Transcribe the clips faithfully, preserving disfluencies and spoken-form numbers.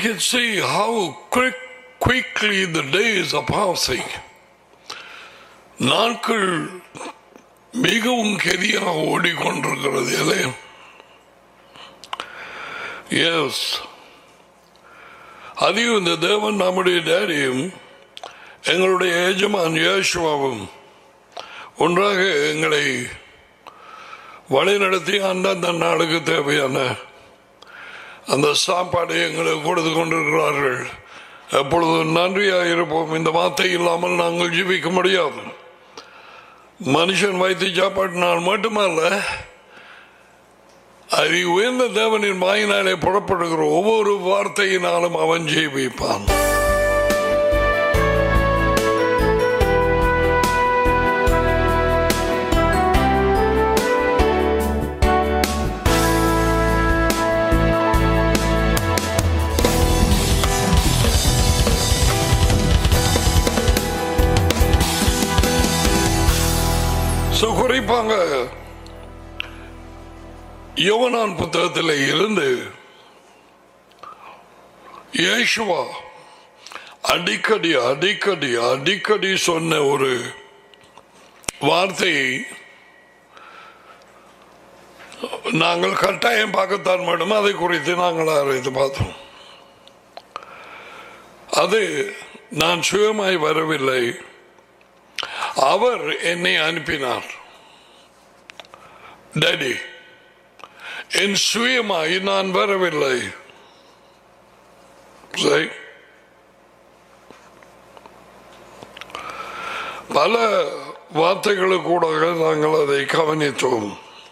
can see how quick, quickly the days are passing. நாட்கள் மிகவும் கெதியாக ஓடிக்கொண்டிருக்கிறது இல்லையா? எஸ், அதிகம் இந்த தேவன் நம்முடைய டேடியும் எங்களுடைய எஜமான் யேசுவாவும் ஒன்றாக எங்களை வழிநடத்தி அந்தந்த நாளுக்கு தேவையான அந்த சாப்பாடை எங்களுக்கு கொடுத்து கொண்டிருக்கிறார்கள். எப்பொழுதும் நன்றியாக இருப்போம். இந்த வார்த்தை இல்லாமல் நாங்கள் ஜீவிக்க முடியாது. மனுஷன் வைத்து சாப்பாட்டினால் மட்டுமல்ல, அது உயர்ந்த தேவனின் வாயினாலே புறப்படுகிற ஒவ்வொரு வார்த்தையினாலும் அவன் ஜீவிப்பான். குறிப்பாக யோவான் புத்தகத்தில் இருந்து இயேசுவா அடிக்கடி அடிக்கடி அடிக்கடி சொன்ன ஒரு வார்த்தையை நாங்கள் கட்டாயம் பார்க்கத்தான் வேண்டும். அதை குறித்து நாங்கள் ஆராய்ந்து பார்த்தோம். அது நான் சுயமாய் வரவில்லை, அவர் என்னை அனுப்பினார். டேடி, என் சுயமாய் நான் வரவில்லை. பல வார்த்தைகளுக்கு கூட நாங்கள் அதை கவனித்தோம்.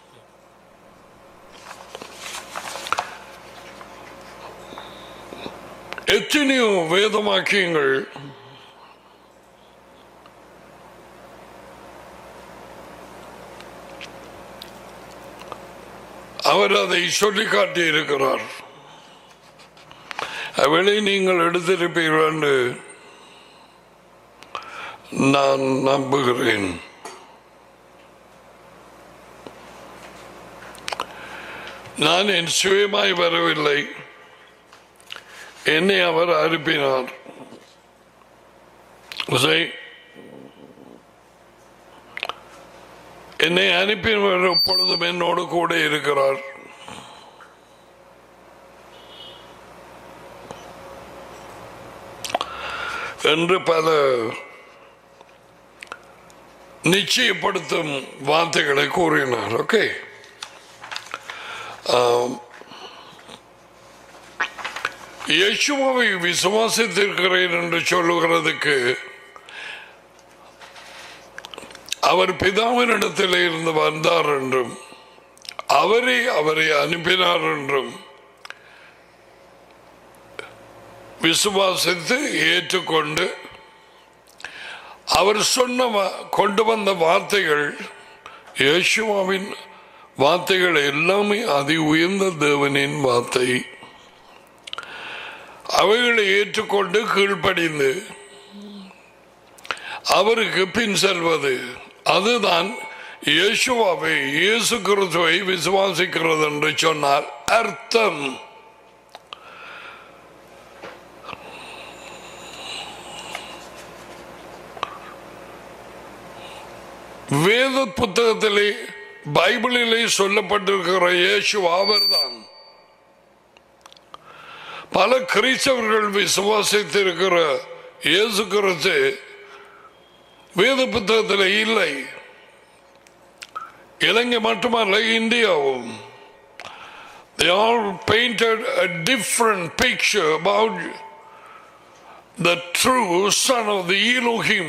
எத்தனையோ வேதவாக்கியங்கள் அவர் அதை சொல்லி காட்டி இருக்கிறார். அவளை நீங்கள் எடுத்திருப்பீர்கள் என்று நான் நம்புகிறேன். நான் என் சுயமாய் வரவில்லை, என்னை அவர் அனுப்பினார். என்னை அனுப்பினவர் எப்பொழுதும் என்னோடு கூட இருக்கிறார். என்று பல நிச்சயப்படுத்தும் வார்த்தைகளை கூறினார். ஓகே, இயேசுவை விசுவாசித்திருக்கிறேன் என்று சொல்லுகிறதுக்கு அவர் பிதாவினிடத்தில் இருந்து வந்தார் என்றும் அவரே அவரை அனுப்பினார் என்றும் விசுவாசித்து ஏற்றுக்கொண்டு அவர் சொன்ன கொண்டு வந்த வார்த்தைகள், இயேசுவின் வார்த்தைகள் எல்லாமே அதி உயர்ந்த தேவனின் வார்த்தை. அவைகளை ஏற்றுக்கொண்டு கீழ்ப்படிந்து அவருக்கு பின் செல்வது, அதுதான் இயேசுவாவை இயேசு கிறிஸ்துவை விசுவாசிக்கிறது என்று சொன்னார் அர்த்தம். வேத புத்தகத்திலே பைபிளிலே சொல்லப்பட்டிருக்கிற இயேசு அவர்தான். பல கிறிஸ்தவர்கள் விசுவாசித்திருக்கிற இயேசு கிறிஸ்து வேத புத்தகத்தில் இல்லை. இலங்கை மட்டுமல்ல, இந்தியாவும். They all painted a different picture about the true son of the Elohim.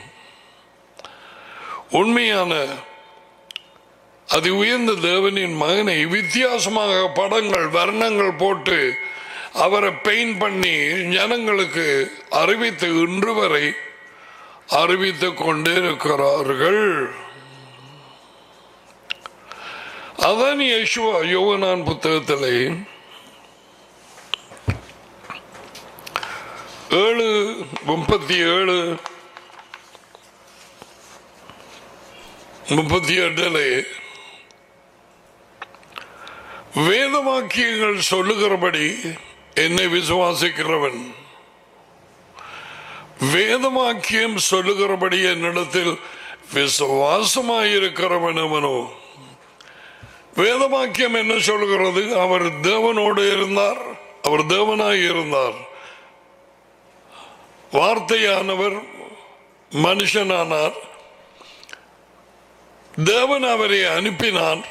உண்மையான அது உயர்ந்த தேவனின் மகனை வித்தியாசமாக படங்கள் வர்ணங்கள் போட்டு அவரை பெயிண்ட் பண்ணி ஜனங்களுக்கு அறிவித்து இன்று வரை அறிவித்துக் கொண்டிருக்கிறார்கள். அதான் இயேசுவா யோவான் புத்தகத்திலே ஏழு முப்பத்தி ஏழு முப்பத்தி எட்டிலே வேத வாக்கியங்கள் சொல்லுகிறபடி என்னை விசுவாசிக்கிறவன் வேதவாக்கியம் சொல்லுகிறபடி என்னிடத்தில் விசுவாசமாயிருக்கிறவன் அவனோ. வேதவாக்கியம் என்ன சொல்கிறது? அவர் தேவனோடு இருந்தார், அவர் தேவனாய் இருந்தார், வார்த்தையானவர் மனுஷனானார், தேவன் அவரை அனுப்பினார்.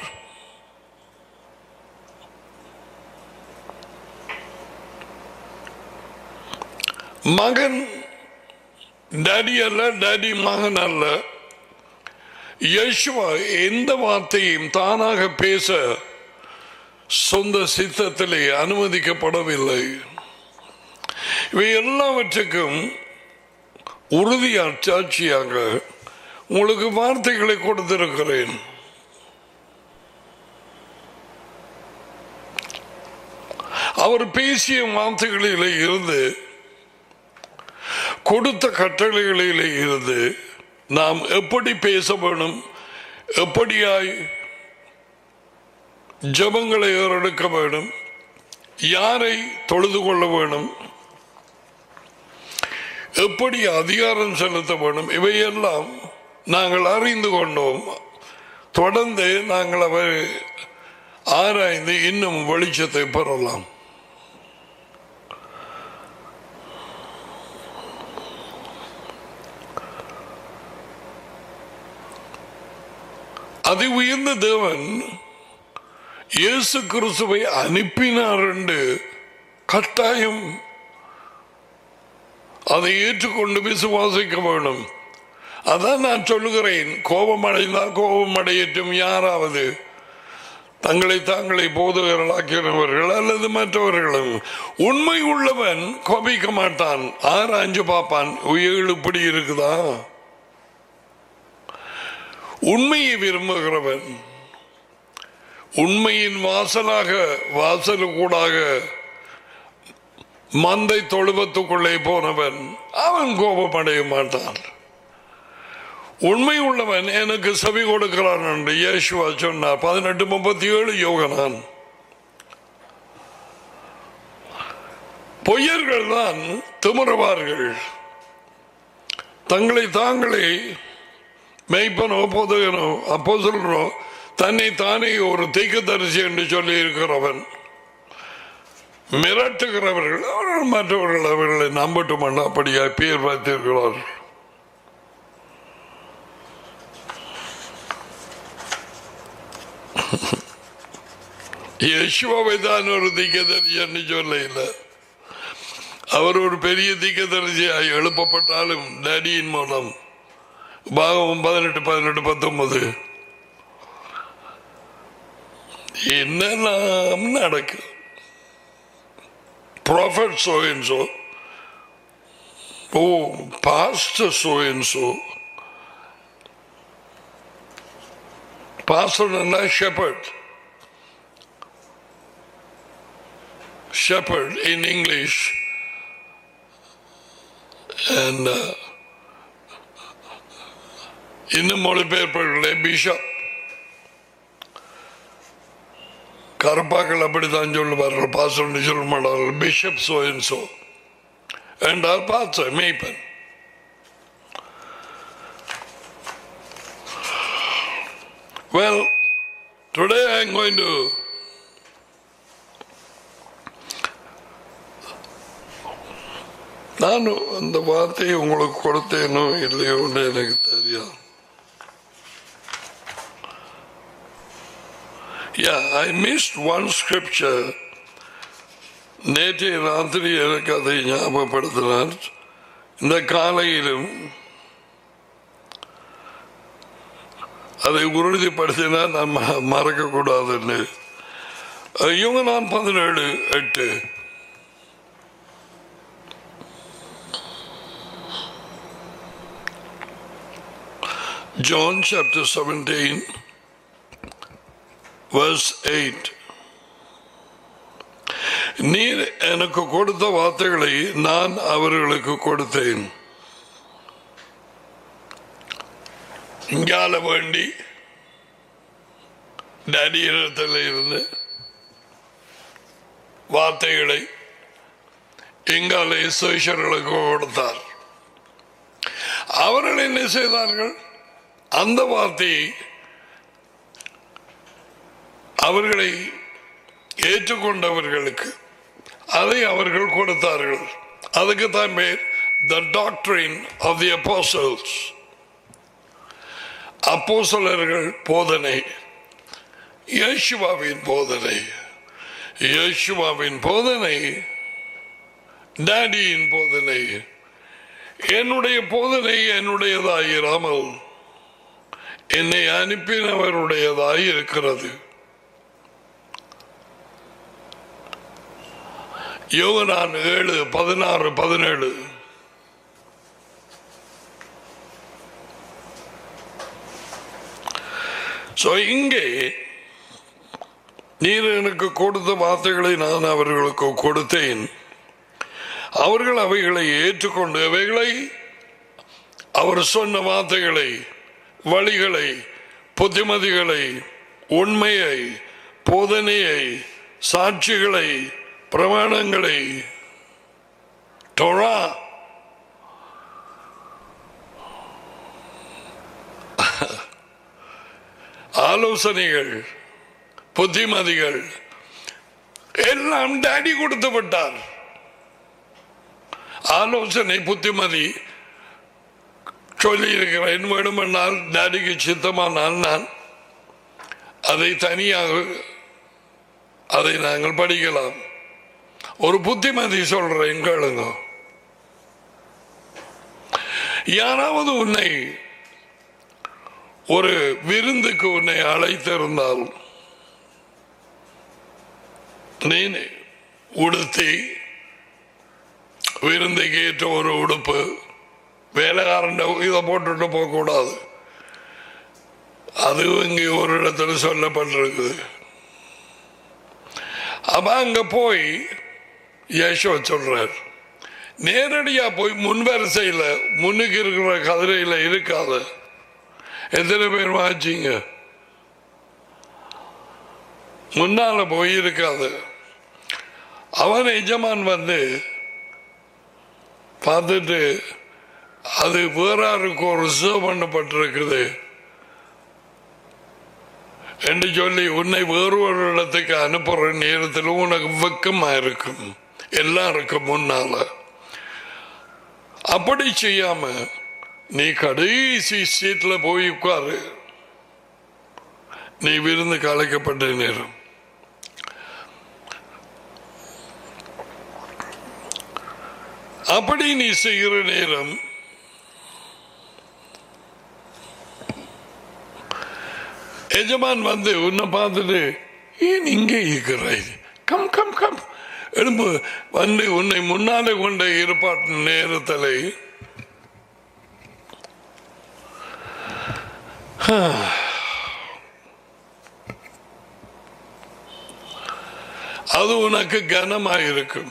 மகன் டாடி அல்ல, டாடி மகன் அல்ல. யேசுவா எந்த வார்த்தையும் தானாக பேச சொந்த சித்தத்திலே அனுமதிக்கப்படவில்லை. இவை எல்லாவற்றுக்கும் உறுதியா சாட்சியாக உங்களுக்கு வார்த்தைகளை கொடுத்திருக்கிறேன். அவர் பேசிய வார்த்தைகளிலே இருந்து, கொடுத்த கட்டளைகளிலே இருந்து நாம் எப்படி பேச வேணும், எப்படியாய் ஜபங்களை ஏறெடுக்க வேணும், யாரை தொழுது கொள்ள வேணும், எப்படி அதிகாரம் செலுத்த வேணும், இவையெல்லாம் நாங்கள் அறிந்து கொண்டோம். தொடர்ந்து நாங்கள் அவர் ஆராய்ந்து இன்னும் வெளிச்சத்தை பெறலாம். அதி உயர்ந்த தேவன் இயேசு கிறிஸ்துவை அனுப்பினார் என்று கட்டாயம் அதை ஏற்றுக்கொண்டு விசுவாசிக்க வேண்டும். அதான் நான் சொல்லுகிறேன், கோபம் அடைந்தால் கோபம் அடையட்டும். யாராவது தங்களை தாங்களை போதகர்களாக்கிறவர்கள் அல்லது மற்றவர்களும், உண்மை உள்ளவன் கோபிக்க மாட்டான், ஆராய்ஞ்சு பார்ப்பான், உயிர் இப்படி இருக்குதா. உண்மையை விரும்புகிறவன், உண்மையின் வாசலாக வாசலுக்கூடாக மந்தை தொழுவத்துக்குள்ளே போனவன் அவன் கோபம் அடைய மாட்டான். உண்மை உள்ளவன் எனக்கு செவி கொடுக்கிறான் என்று இயேசுவா சொன்னார். பதினெட்டு முப்பத்தி ஏழு யோகனான். பொய்யர்கள் தான் திமிருவார்கள், தங்களை தாங்களே மெய்ப்பனோ போதகனோ அப்போஸ்தலனோ தன்னை தானே ஒரு தீர்க்கதரிசி என்று சொல்லி இருக்கிறவன், மிரட்டுகிறவர்கள். அவர்கள் மற்றவர்கள் அவர்களை நம்பட்டும் அப்படியா பேர் வைத்திருக்கிறார்கள். யேசுவாவை தான் ஒரு தீர்க்கதரிசி என்று சொல்ல இல்லை. அவர் ஒரு பெரிய தீர்க்கதரிசியாய் எழுப்பப்பட்டாலும் டேடியின் மூலம். பாகம் பதினெட்டு பதினெட்டு பத்தொன்பது என்னெல்லாம் நடக்கும். Prophet so and so, oh pastor so and so. பாஸ்டர்னா shepherd, shepherd in English, and uh, இன்னும் மொழிபெயர்ப்பர்களே பிஷப். கருப்பாக்கள் அப்படித்தான் சொல்லுவார்கள், பாஸ்டர் சொல்ல மாட்டார்கள். பிஷப் சோ அண்ட் சோ என்றால் பாஸ்டர் மேய்ப்பன். Well, today I am going to நான் அந்த வார்த்தையை உங்களுக்கு கொடுத்தேனோ இல்லையோ எனக்கு தெரியாது. Yeah, I missed one scripture. நேற்றைய ராத்திரி எனக்கு அதை ஞாபகப்படுத்தினார். இந்த காலையிலும் அதை உறுதிப்படுத்தினால் நான் மறக்க கூடாதுன்னு. இவங்க நான் பதினேழு எட்டு John chapter seventeen verse eight. நீர் எனக்கு கொடுத்த வார்த்தைகளை நான் அவர்களுக்கு கொடுத்தேன். இங்கால வேண்டி டேடியிடத்தில் இருந்து வார்த்தைகளை எங்காலே சேஷர்களுக்கு கொடுத்தார். அவர்கள் என்ன செய்தார்கள்? அந்த வார்த்தையை அவர்களை ஏற்றுக்கொண்டவர்களுக்கு அதை அவர்கள் கொடுத்தார்கள். அதுக்கு தான் பேர் the doctrine of the apostles. அப்போஸ்தலர்கள் போதனை, இயேசுவின் போதனை. இயேசுவின் போதனை டாடியின் போதனை. என்னுடைய போதனை என்னுடையதாயிராமல் என்னை அனுப்பினவருடையதாய் இருக்கிறது. யோவான் ஏழு பதினாறு பதினேழு. இங்கே நீர் எனக்கு கொடுத்த வார்த்தைகளை நான் அவர்களுக்கு கொடுத்தேன், அவர்கள் அவைகளை ஏற்றுக்கொண்டு அவைகளை அவர் சொன்ன வார்த்தைகளை, வழிகளை, புத்திமதிகளை, உண்மையை, போதனையை, சாட்சிகளை, பிரமாணங்களை, டோரா, ஆலோசனைகள், புத்திமதிகள் எல்லாம் டாடி கொடுத்து விட்டார். ஆலோசனை புத்திமதி சொல்லி இருக்கிறேன். வேண்டுமென்றால் டாடிக்கு சித்தமானால் நான் அதை தனியாக அதை நாங்கள் படிக்கலாம். ஒரு புத்திமதி சொல்றேன் கேளுங்க. யாராவது உன்னை ஒரு விருந்துக்கு உன்னை அழைத்திருந்தால் நீ உடுத்தி விருந்துக்கு ஏற்ற ஒரு உடுப்பு, வேலைக்காரன் இதை போட்டுட்டு போக கூடாது. அது இங்கே ஒரு இடத்துல சொல்லப்பட்டிருக்குது. அப்ப அங்க போய் யேசுவ சொல்றார், நேரடியா போய் முன்வரிசையில் முன்னுக்கு இருக்கிற கதிரையில இருக்காது. எத்தனை பேர் வாச்சிங்க? முன்னால போய் இருக்காது. அவன் எஜமான் வந்து பார்த்துட்டு அது வேறாருக்கு ஒரு ரிசர்வ் பண்ணப்பட்டிருக்குது என்று சொல்லி உன்னை வேறு ஒரு இடத்துக்கு அனுப்புற நேரத்தில் உனக்கு வெக்கமா இருக்கும் எல்லாருக்கும் முன்னால. அப்படி செய்யாம நீ கடைசி சீட்ல போய் உட்காரு. நீ விருந்து கலைக்கப்பட்ட நேரம். அப்படி நீ செய்கிற நேரம் எஜமான் வந்து உன்னை பார்த்துட்டு, ஏன் இங்கே இருக்கிறாய், கம் கம் கம் எழும்பு வந்து உன்னை முன்னாலே கொண்ட ஏற்பாட்டு நேரத்தில் அது உனக்கு கனமாயிருக்கும்.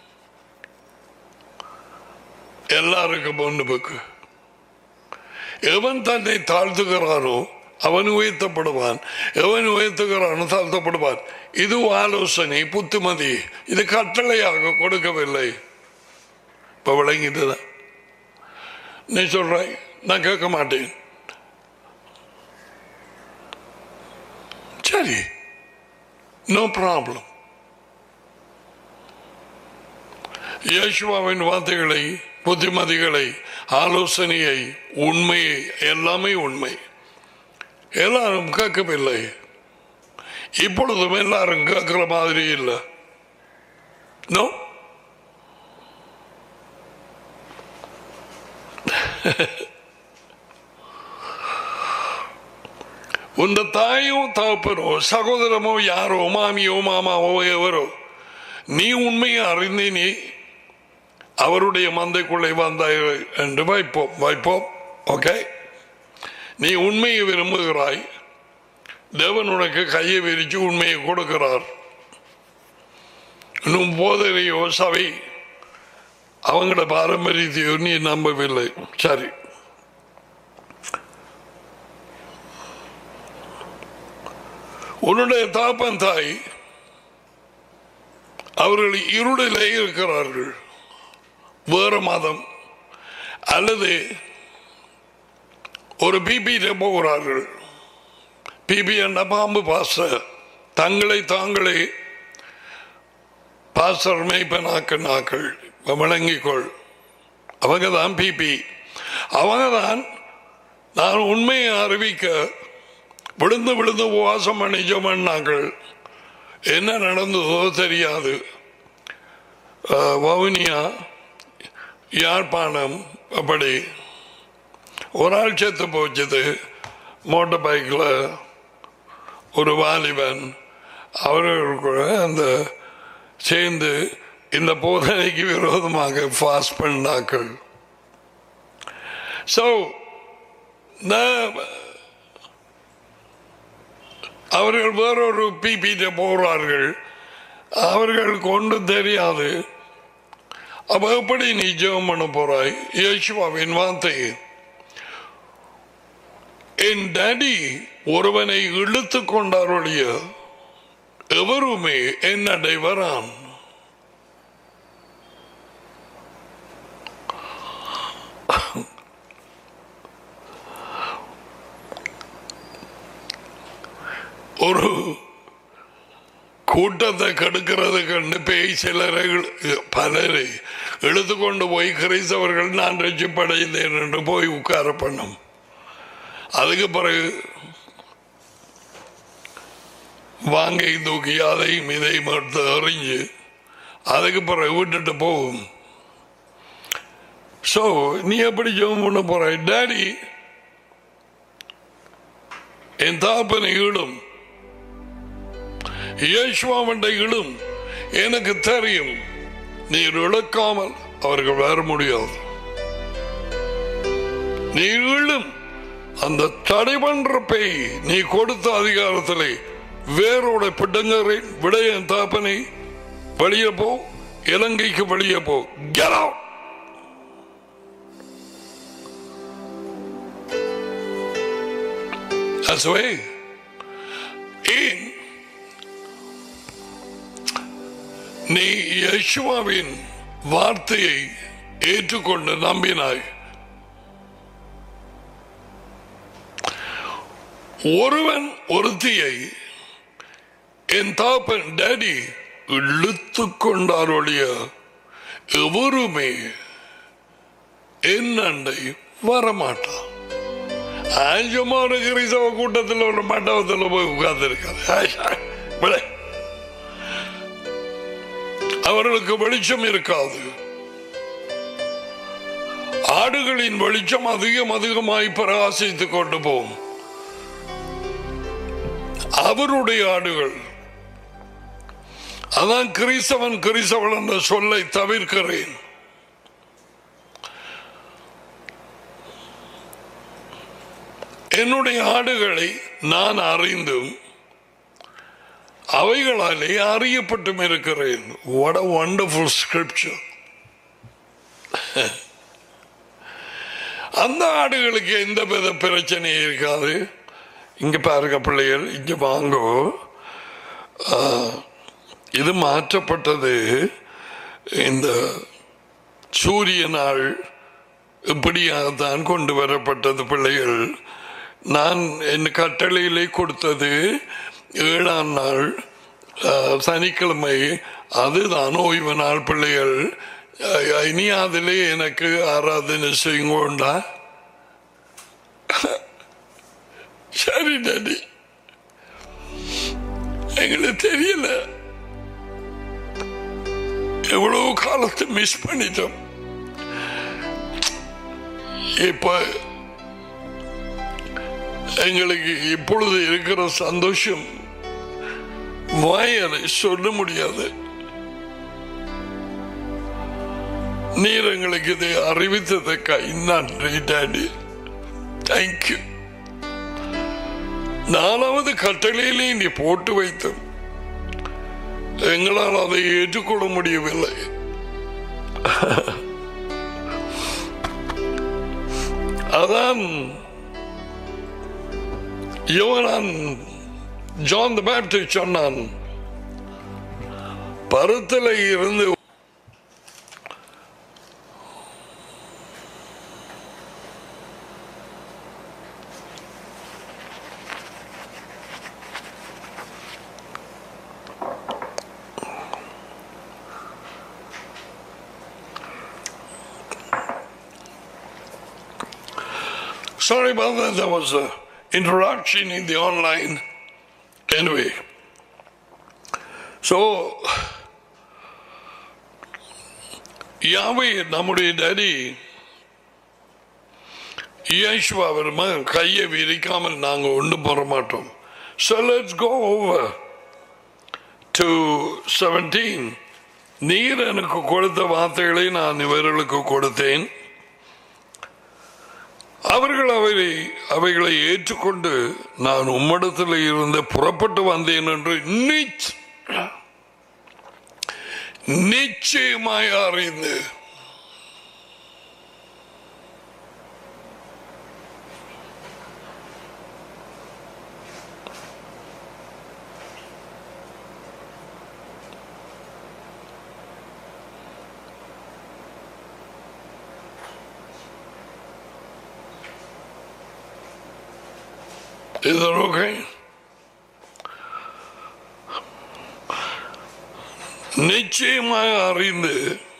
எல்லாருக்கும் முன்னுக்கு எவன் தன்னை தாழ்த்துகிறானோ அவன் உயர்த்தப்படுவான், எவன் உயர்த்துகிறானோ தாழ்த்தப்படுவான். இது ஆலோசனை, புத்திமதி. இது கட்டளையாக கொடுக்கவில்லை. இப்ப விளங்கிட்டுதான் நீ சொல்றாய், நான் கேட்க மாட்டேன். சரி, நோ ப்ராப்ளம். இயேசுவின் வார்த்தைகளை, புத்திமதிகளை, ஆலோசனையை, உண்மையை, எல்லாமே உண்மை. எல்லாரும் கேட்கவில்லை. இப்பொழுதும் எல்லாரும் கேட்கிற மாதிரி இல்லை. நோ, உந்த தாயோ தகப்பனோ சகோதரமோ யாரோ மாமியோ மாமாவோ எவரோ நீ உண்மையை அறிந்து நீ அவருடைய மந்தைக்குள்ளே வந்தாய் என்று வைப்போம் வைப்போம் ஓகே. நீ உண்மையை விரும்புகிறாய், தேவன் உனக்கு கையை விரிச்சு உண்மையை கொடுக்கிறார். இன்னும் போதனையோ சபை அவங்களோட பாரம்பரியத்தையோ நீ நம்பவில்லை. சரி, உன்னுடைய தாப்பன் தாய் அவர்கள் இருளிலே இருக்கிறார்கள். வேறு மதம் அல்லது ஒரு பிபியில போகிறார்கள். பிபி என்ற பாம்பு பாஸ்டர் தங்களை தாங்களே பாஸ்டர் மேய்ப்பனாக்க நாக்கள் விளங்கிக்கொள். அவங்க தான் பிபி. அவங்க தான் நான் உண்மையை அறிவிக்க விழுந்து விழுந்து உபவாசம் பண்ணி ஜெபம்னாக்கள். என்ன நடந்ததோ தெரியாது. வவுனியா, யாழ்ப்பாணம், அப்படி ஒரு ஆள் செத்து போச்சது. மோட்டர் பைக்கில் ஒரு வாலிபன் அவர்கள் அந்த சேர்ந்து இந்த போதனைக்கு விரோதமாக ஃபாஸ்ட் பண்ணாக்கள். ஸோ அவர்கள் வேறொரு பிபிட்ட போகிறார்கள். அவர்கள் கொண்டு தெரியாது. அப்ப எப்படி நீ ஜெபம் பண்ண போறாய்? இயேசுவின் வார்த்தை, என் டாடி ஒருவனை இழுத்து கொண்டாருடைய எவருமே என்னடை வரான். ஒரு கூட்டத்தை கெடுக்கிறது கண்டு பேய் சிலரை பலரை எடுத்துக்கொண்டு போய் கிறிஸ்தவர்கள் நான் ரட்சிப்படைந்தேன் என்று போய் உட்கார பண்ணும். அதுக்கு பிறகு வாங்கை தூக்கி அதையும் இதையும் எடுத்து எறிஞ்சு அதுக்கு பிறகு விட்டுட்டு போகும். ஸோ நீ எப்படி ஜெபம் பண்ண போற? டாடி என் தாப்பனை இடும், இயேசுவாவண்டை இடும், எனக்கு தெரியும். நீர் இழக்காமல் அவர்கள் வர முடியாது. நீ இழும். அந்த தடை பண்ற பேய் நீ கொடுத்த அதிகாரத்திலே வேரோட பிடுங்கறேன். விடைய தாப்பனை வெளியே போ, இலங்கைக்கு வெளியே போ. Get out. That's the way. ஏன் நீ யேசுவின் வார்த்தையை ஏற்றுக்கொண்டு நம்பினாய். ஒருவன் ஒருத்தியை என் தாப்பன் டாடி இழுத்து கொண்டாருடைய எவருமே என்னண்டை வரமாட்டான். ஆஞ்சமான கிறிஸ்தவ கூட்டத்தில் ஒரு மண்டபத்தில் போய் உட்கார்ந்திருக்காது. அவர்களுக்கு வெளிச்சம் இருக்காது. ஆடுகளின் வெளிச்சம் அதிகம் அதிகமாய் பிரகாசித்துக் கொண்டு போகும். அவருடைய ஆடுகள். அதான் கிறிஸ்தவன் கிறிஸ்தவன் என்ற சொல்லை தவிர்க்கிறேன். என்னுடைய ஆடுகளை நான் அறிந்தும் அவைகளாலே அறியப்பட்டும் இருக்கிறேன். What a wonderful scripture. அந்த ஆடுகளுக்கு எந்த வித பிரச்சனையும் இருக்காது. இங்க பாருங்க பிள்ளைகள், இங்க வாங்கோ. இது மாற்றப்பட்டது. இந்த சூரிய நாள் இப்படியாகத்தான் கொண்டு வரப்பட்டது பிள்ளைகள். நான் என் கட்டளையிலே கொடுத்தது ஏழாம் நாள் சனிக்கிழமை. அதுதான் ஓய்வு நாள் பிள்ளைகள். இனி அதிலே எனக்கு ஆராதனை செய்யுங்கோண்டா. சரி டாடி, எங்களுக்கு தெரியல, எவ்வளவு காலத்தை மிஸ் பண்ணிட்டோம். இப்ப எங்களுக்கு இப்பொழுது இருக்கிற சந்தோஷம் வாயனை சொல்ல முடியாது. நீர் எங்களுக்கு இதை அறிவித்ததற்காக நன்றி டாடி. தேங்க்யூ. நாலாவது கட்டளையிலே நீ போட்டு வைத்தோம், எங்களால் அதை ஏற்றுக்கொள்ள முடியவில்லை. அதான் யோவான் ஜான் தி பேப்டிஸ்ட் சொன்னான், பருத்தில இருந்து Sorry about that. There was an interruption in the online. Anyway, so Yahweh, நம்முடைய டாடி இயேசுவா வருமா கையை விரிக்காமல் நாங்கள் ஒன்று போற மாட்டோம். So let's go over to seventeen. நீர் எனக்கு கொடுத்த வார்த்தைகளை நான் இவர்களுக்கு கொடுத்தேன், அவர்கள் அவை அவைகளை ஏற்றுக்கொண்டு நான் உம்மிடத்தில் இருந்து புறப்பட்டு வந்தேன் என்று நிச்சயமாய் அறிந்து. Is that okay? நிச்சயமாக அறிந்து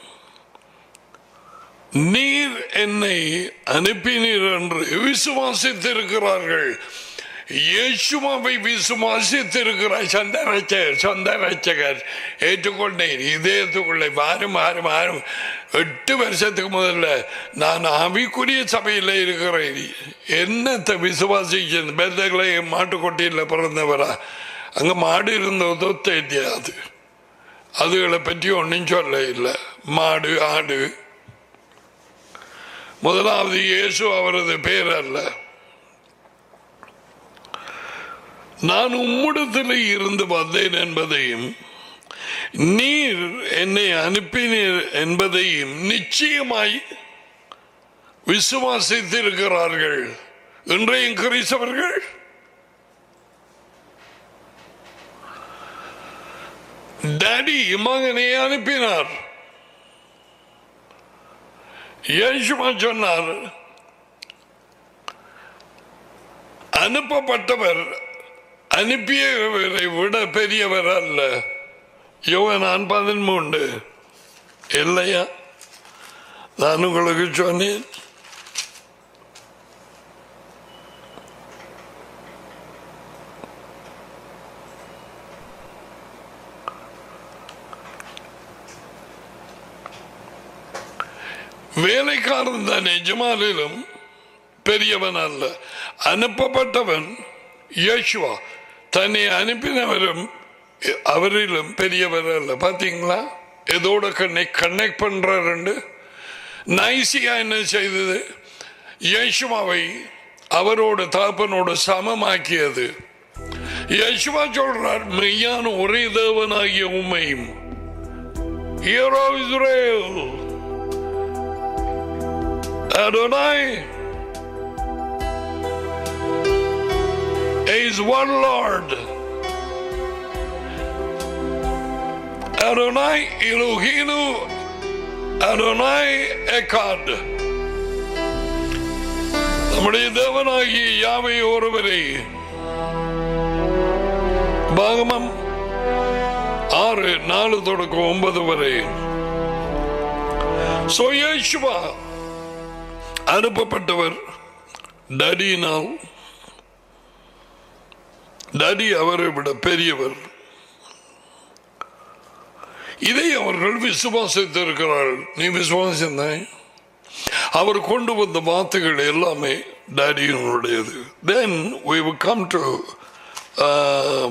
நீர் என்னை அனுப்பினீர் என்று விசுவாசித்திருக்கிறார்கள். இயேசுவை விசுவாசித்திருக்கிறார். சொந்த ரட்சகர் சொந்த ரட்சகர் ஏற்றுக்கொண்டேன். இதயத்துக்குள்ளே மாறும் மாறும் மாறும் எட்டு வருஷத்துக்கு முதல்ல நான் ஆவிக்குரிய சபையில் இருக்கிறேன். என்னத்தை விசுவாசிக்க பெத்தகளை மாட்டுக்கொட்டியில் பிறந்தவரா? அங்கே மாடு இருந்ததோ தெரியாது. அதுகளை பற்றி ஒன்றும் சொல்ல இல்லை. மாடு ஆடு. முதலாவது இயேசு அவரது பேர் அல்ல. நான் உம்மிடத்தில் இருந்து வந்தேன் என்பதையும் நீர் என்னை அனுப்பினீர் என்பதையும் நிச்சயமாய் விசுவாசித்திருக்கிறார்கள். இன்றைய கிறிஸ்தவர்கள் டாடி மகனை அனுப்பினார். இயேசுவா சொன்னார், அனுப்பப்பட்டவர் அனுப்பியவரை விட பெரியவர் அல்ல. யோவான் பதிமூன்று இல்லையா? நான் உங்களுக்கு சொன்னேன். வேலைக்காரன் தான் எஜமானிலும் பெரியவன் அல்ல. அனுப்பப்பட்டவன் இயேசுவா, தன்னை அனுப்பினவரும் அவரிலும் பெரியவர் அல்ல. பாத்தீங்களா? எதோட கனெக்ட் கனெக்ட் பண்றாரு. நைசியா என்ன செய்தது? இயேசுவாவை அவரோட தகப்பனோட சமமாக்கியது. இயேசுவா சொல்றார், மெய்யான ஒரே தேவனாகிய உம்மையும், hear O Israel Adonai is one Lord. Adonai Eloheinu Adonai Echad. நம்முடைய தேவனாகிய யாவை ஒருவரே. பாகமம் ஆறு நாலு தொடக்கம் ஒன்பது வரை. So Yeshua அனுப்பப்பட்டவர் டாடியினால். டாடி அவரை விட பெரியவர். இதை அவர்கள் விசுவாசித்திருக்கிறார்கள். நீ விசுவாசித்தாய்? அவர் கொண்டு வந்த வார்த்தைகள் எல்லாமே டாடியினுடையது. Then we will come to uh,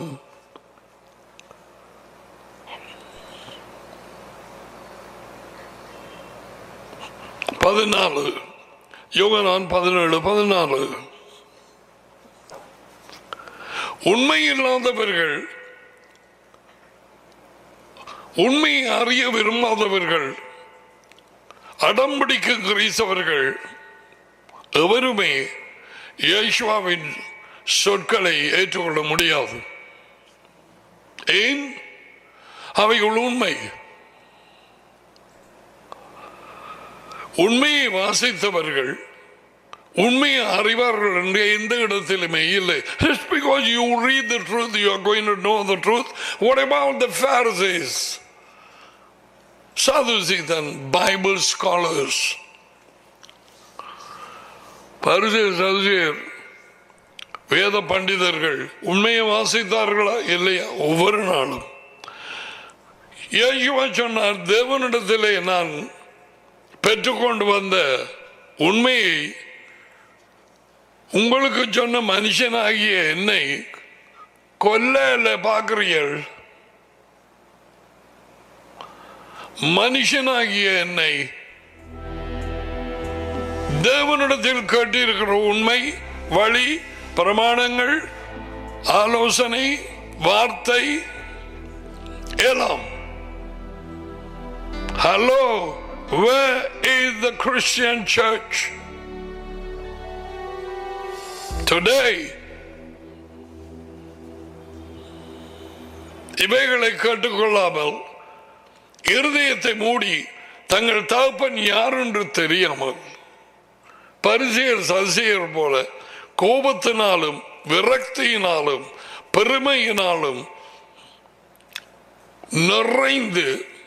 பதினாலு. யோவான் பதினேழு பதினாலு. உண்மை இல்லாதவர்கள், உண்மையை அறிய விரும்பாதவர்கள், அடம்பிடிக்க கிறிஸ்தவர்கள் எவருமே இயேசுவின் சொற்களை ஏற்றுக்கொள்ள முடியாது. ஏன்? அவைகள் உண்மை. உண்மையை வாசித்தவர்கள் உண்மையை அறிவார்கள் என்று எந்த இடத்திலுமே இல்லை. Just because you read the truth, you are going to know the truth. What about the Pharisees, Sadducees and Bible scholars? பரிசேயர் சதுசேயர் வேத பண்டிதர்கள் உண்மையை வாசித்தார்களா இல்லையா? ஒவ்வொரு நாளும் இயேசுவா சொன்னார், தேவனிடத்திலே நான் பெற்றுக்கொண்டு வந்த உண்மையை உங்களுக்கு சொன்ன மனுஷனாகிய என்னை கொல்ல பார்க்கிறீர்கள். மனுஷனாகிய என்னை தேவனிடத்தில் கேட்டிருக்கிற உண்மை, வழி, பிரமாணங்கள், ஆலோசனை, வார்த்தை எல்லாம். Hello, where is the Christian church today? இவைகளை கேட்டுக்கொள்ளாமல் இருதயத்தை மூடி தங்கள் தகப்பன் யார் என்று தெரியாமல் பரிசேயர் சதுசேயர் போல கோபத்தினாலும் விரக்தியினாலும் பெருமையினாலும் நிறைந்து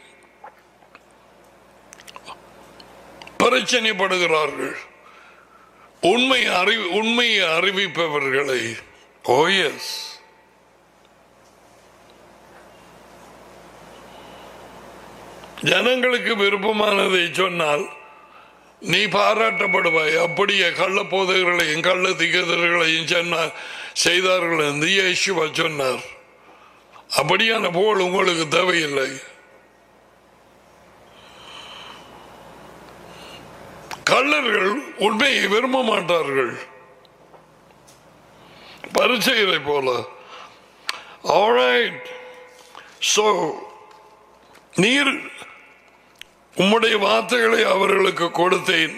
பிரச்சனைப்படுகிறார்கள். உண்மை அறிவி உண்மையை அறிவிப்பவர்களை ஓ எஸ் ஜனங்களுக்கு விருப்பமானதை சொன்னால் நீ பாராட்டப்படுவாய். அப்படியே கள்ள போதகர்களையும் கள்ள திகதர்களையும் சொன்னார் செய்தார்கள் என்று இயேசுவா சொன்னார். அப்படியான போல் உங்களுக்கு தேவையில்லை. கள்ளர்கள் உண்மையை விரும்ப மாட்டார்கள், பரிசேயரை போல. Alright, so நீர் உம்முடைய வார்த்தைகளை அவர்களுக்கு கொடுத்தேன்.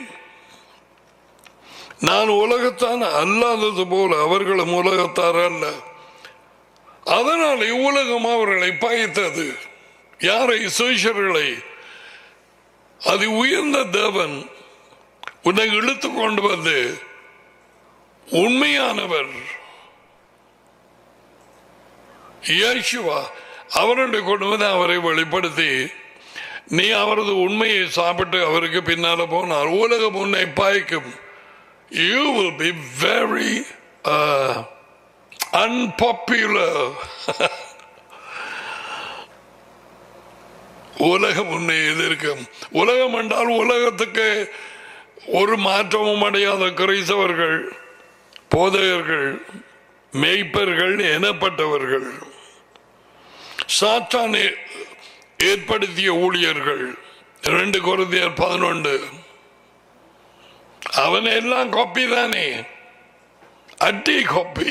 நான் உலகத்தான் அல்லாதது போல அவர்களும் உலகத்தார் அல்ல. அதனால் இவ்வுலகம் அவர்களை பயத்தது. யாரை? சுவிசேஷர்களை. அது உயர்ந்த தேவன் உன்னை இழுத்து கொண்டு வந்து உண்மையானவர் இயேசுவா அவருடைய கொண்டு வந்து அவரை வெளிப்படுத்தி நீ அவரது உண்மையை சாப்பிட்டு அவருக்கு பின்னால போனார் உலகம் உன்னை பாய்க்கும். You will be very uh, unpopular. உலகம் உன்னை எதிர்க்கும். உலகம் என்றால் உலகத்துக்கு ஒரு மாற்றமும் அடையாத கிறிஸ்தவர்கள், போதகர்கள், மேய்ப்பர்கள் எனப்பட்டவர்கள், சாத்தானே ஏற்படுத்திய ஊழியர்கள். இரண்டு கொரிந்தியர் பதினொன்று. அவன் எல்லாம் காப்பி தானே, அட்டி காப்பி.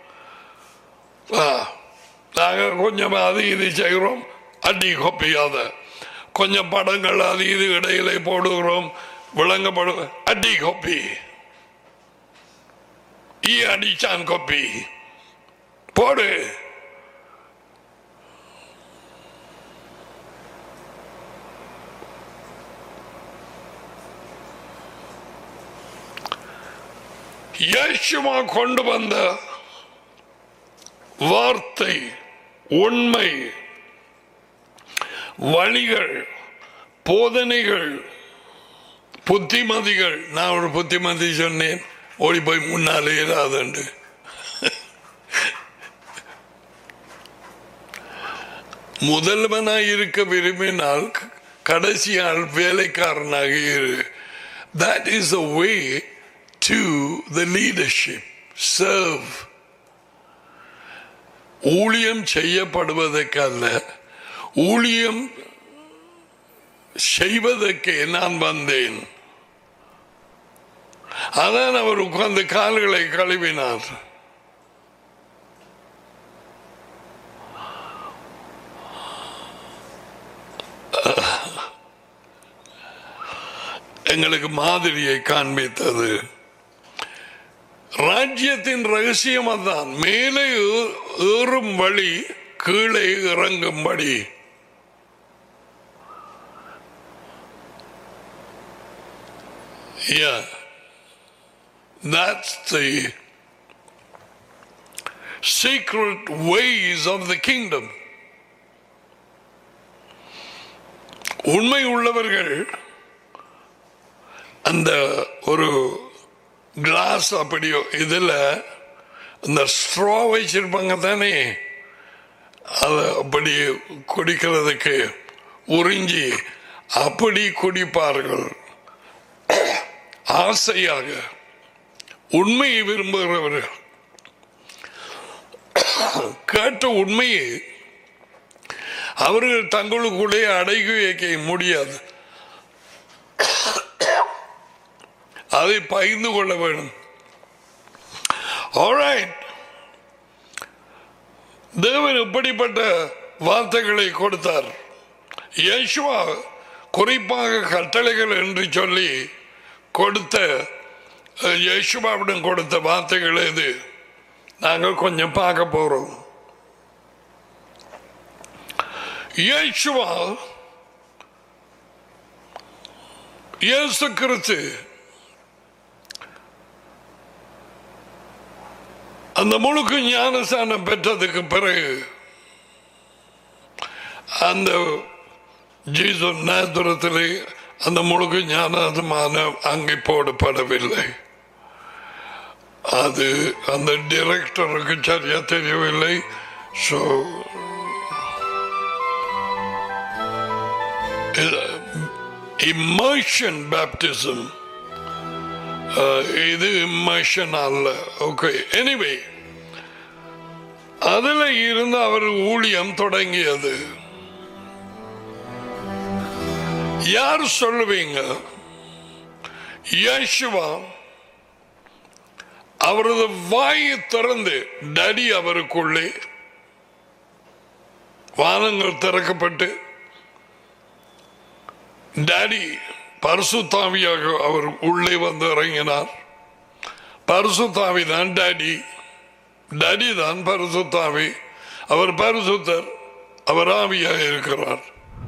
நாங்கள் கொஞ்சம் அது இது செய்கிறோம், அட்டி காப்பி. அதை கொஞ்சம் படங்கள் அது இது இடையில போடுகிறோம், விளங்கப்படும், அடி காப்பி. ஈ அடிச்சான் காப்பி போடு. இயேசுவா கொண்டு வந்த வார்த்தை, உண்மை, வழிகள், போதனைகள், புத்திமதிகள். நான் ஒரு புத்திமதி சொன்னேன், ஓடி போய் முன்னாலே ஏதாது. முதல்வனாய் இருக்க விரும்பினால் கடைசியால் வேலைக்காரனாக இரு. That is the way to the leadership. Serve. ஊழியம் செய்யப்படுவதற்கல்ல, ஊழியம் செய்வதற்கு நான் வந்தேன். அதான் அவர் உட்கார்ந்து கால்களை கழுவினார். எங்களுக்கு மாதிரியை காண்பித்தது. ராஜ்யத்தின் ரகசியம் அதான். மேலே ஏறும் வழி கீழே இறங்கும்படி. Yeah, that's the secret ways of the kingdom. உண்மை உள்ளவர்கள் அந்த ஒரு கிளாஸ் அப்படியோ இதில் இந்த ஸ்ட்ரா வச்சிருப்பாங்க தானே, அதை அப்படி குடிக்கிறதுக்கு உறிஞ்சி அப்படி குடிப்பார்கள். ஆசையாக உண்மையை விரும்புகிறவர்கள் கேட்ட உண்மையை அவர்கள் தங்களுக்குள்ளே அடக்கி வைக்க முடியாது. அதை பகிர்ந்து கொள்ள வேண்டும். ஆல்ரைட், தேவன் இப்படிப்பட்ட வார்த்தைகளை கொடுத்தார். யேசுவா குறிப்பாக கட்டளைகள் என்று சொல்லி கொடுத்த யேசுவாவிடம் கொடுத்த வார்த்தைகள் இது நாங்கள் கொஞ்சம் பார்க்க போறோம். யேசுவா இயேசு கிறிஸ்து அந்த முழுக்கு ஞானஸ்நானம் பெற்றதுக்கு பிறகு அந்த ஜீசு நேத்திரத்திலே அந்த முழுக்கு ஞானஸ்நானம் அங்கே போடப்படவில்லை. அது அந்த டைரக்டருக்கு சரியா தெரியவில்லை. ஸோ immersion baptism, இது immersion அல்ல. ஓகே, எனிவே அதில் இருந்து அவர் ஊழியம் தொடங்கியது. யார் சொல்லுவீங்க? யேசுவா அவரது வாயை திறந்து டடி அவருக்குள்ளே வானங்கள் திறக்கப்பட்டு டாடி பரிசுத்தாவியாக அவர் உள்ளே வந்து இறங்கினார். பரிசுத்தாவி தான் டாடி, டாடி தான் பரிசுத்தாவி. அவர் பரிசுத்தர், அவர் ஆவியாக இருக்கிறார்.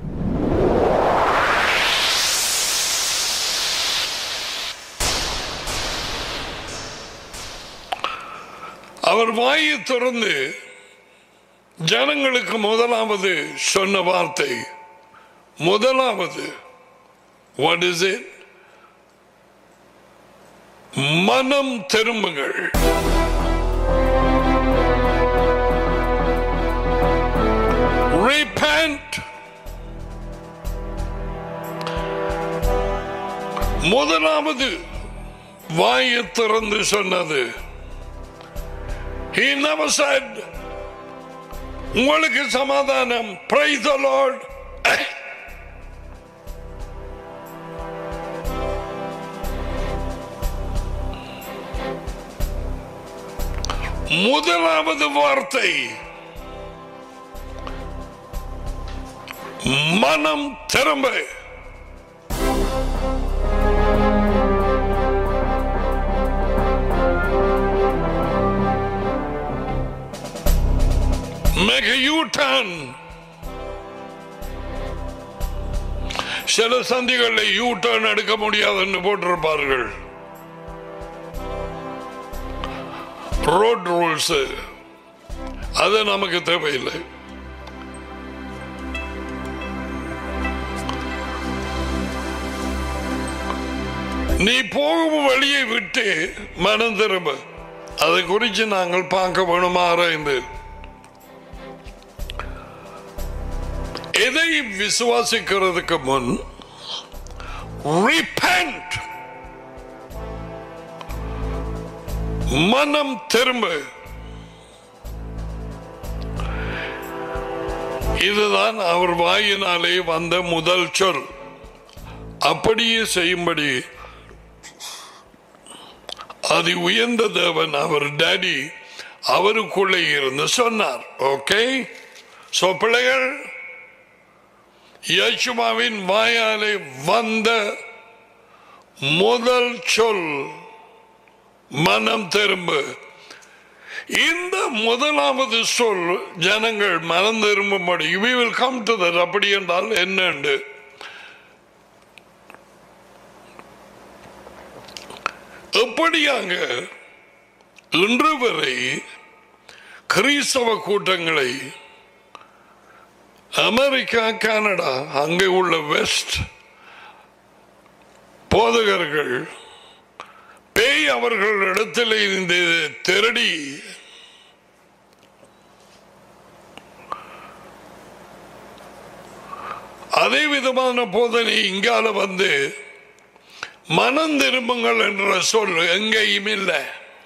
அவர் வாயை திறந்து ஜனங்களுக்கு முதலாவது சொன்ன வார்த்தை, முதலாவது what is it? மனம் திரும்புங்கள். Repent. முதலாவது வாயை திறந்து சொன்னது. He never said உங்களுக்கு சமாதானம், praise the Lord. முதலாவது வார்த்தை மனம் திரும்ப. Make a U-turn. சில சந்திகளில் யூ டர்ன் எடுக்க முடியாதுன்னு போட்டிருப்பார்கள். ரோட் ரூல்ஸ், அது நமக்கு தேவையில்லை. நீ போகும் வழியை விட்டு மனம் திரும்ப. அதை குறித்து நாங்கள் பார்க்க வேணும், ஆராய்ந்து. எதை விசுவாசிக்கிறதுக்கு முன் repent, மனம் திரும்ப. இதுதான் அவர் வாயினாலே வந்த முதல் சொல். அப்படியே செய்யும்படி அது உயர்ந்த தேவன் அவர் டாடி அவருக்குள்ளே இருந்து சொன்னார். ஓகே, சோ பிள்ளைகள், யேசுவாவின் வாயாலே வந்த முதல் சொல் மனம் திரும்ப. இந்த முதலாவது சொல் ஜனங்கள் மனம் திரும்பும்படி. we will come to that. அப்படி என்றால் என்ன? எப்படியாக இன்று வரை கிறிஸ்தவ கூட்டங்களை அமெரிக்கா, கனடா, அங்கே உள்ள வெஸ்ட் போதகர்கள் பேய் அவர்கள் இடத்தில் இருந்து திருடி அதே விதமான போதனை இங்கால வந்து மனம் திரும்புங்கள் என்ற சொல் எங்கேயும் இல்லை,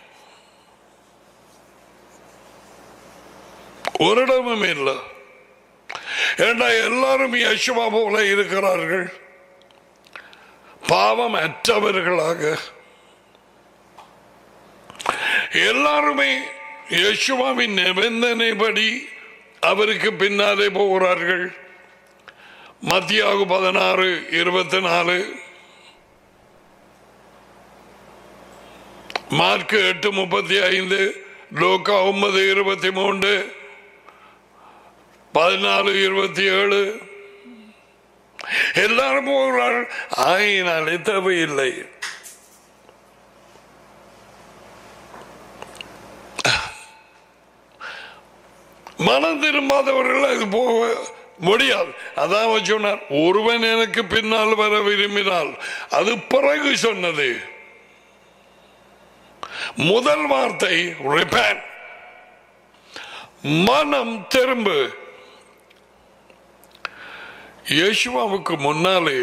ஒரு இடமும் இல்லை. ஏண்டா எல்லாரும் யேசுவா போல இருக்கிறார்கள், பாவம் அற்றவர்களாக. எல்லாருமே யேசுவாவின் நிபந்தனைப்படி அவருக்கு பின்னாலே போகிறார்கள். மத்தியாகு பதினாறு இருபத்தி நாலு, மார்க்கு எட்டு முப்பத்தி ஐந்து, லோக்கா ஒன்பது இருபத்தி மூன்று, பதினாலு இருபத்தி ஏழு, எல்லாரும் போகிறார்கள். ஆயினாலே தேவையில்லை. மனம் திரும்பாதவர்கள் அது போக முடியாது. அதான் சொன்னார், ஒருவன் எனக்கு பின்னால் வர விரும்பினால், அது பிறகு சொன்னது. முதல் வார்த்தை repent, மனம் திரும்பு. யேசுவாவுக்கு முன்னாலே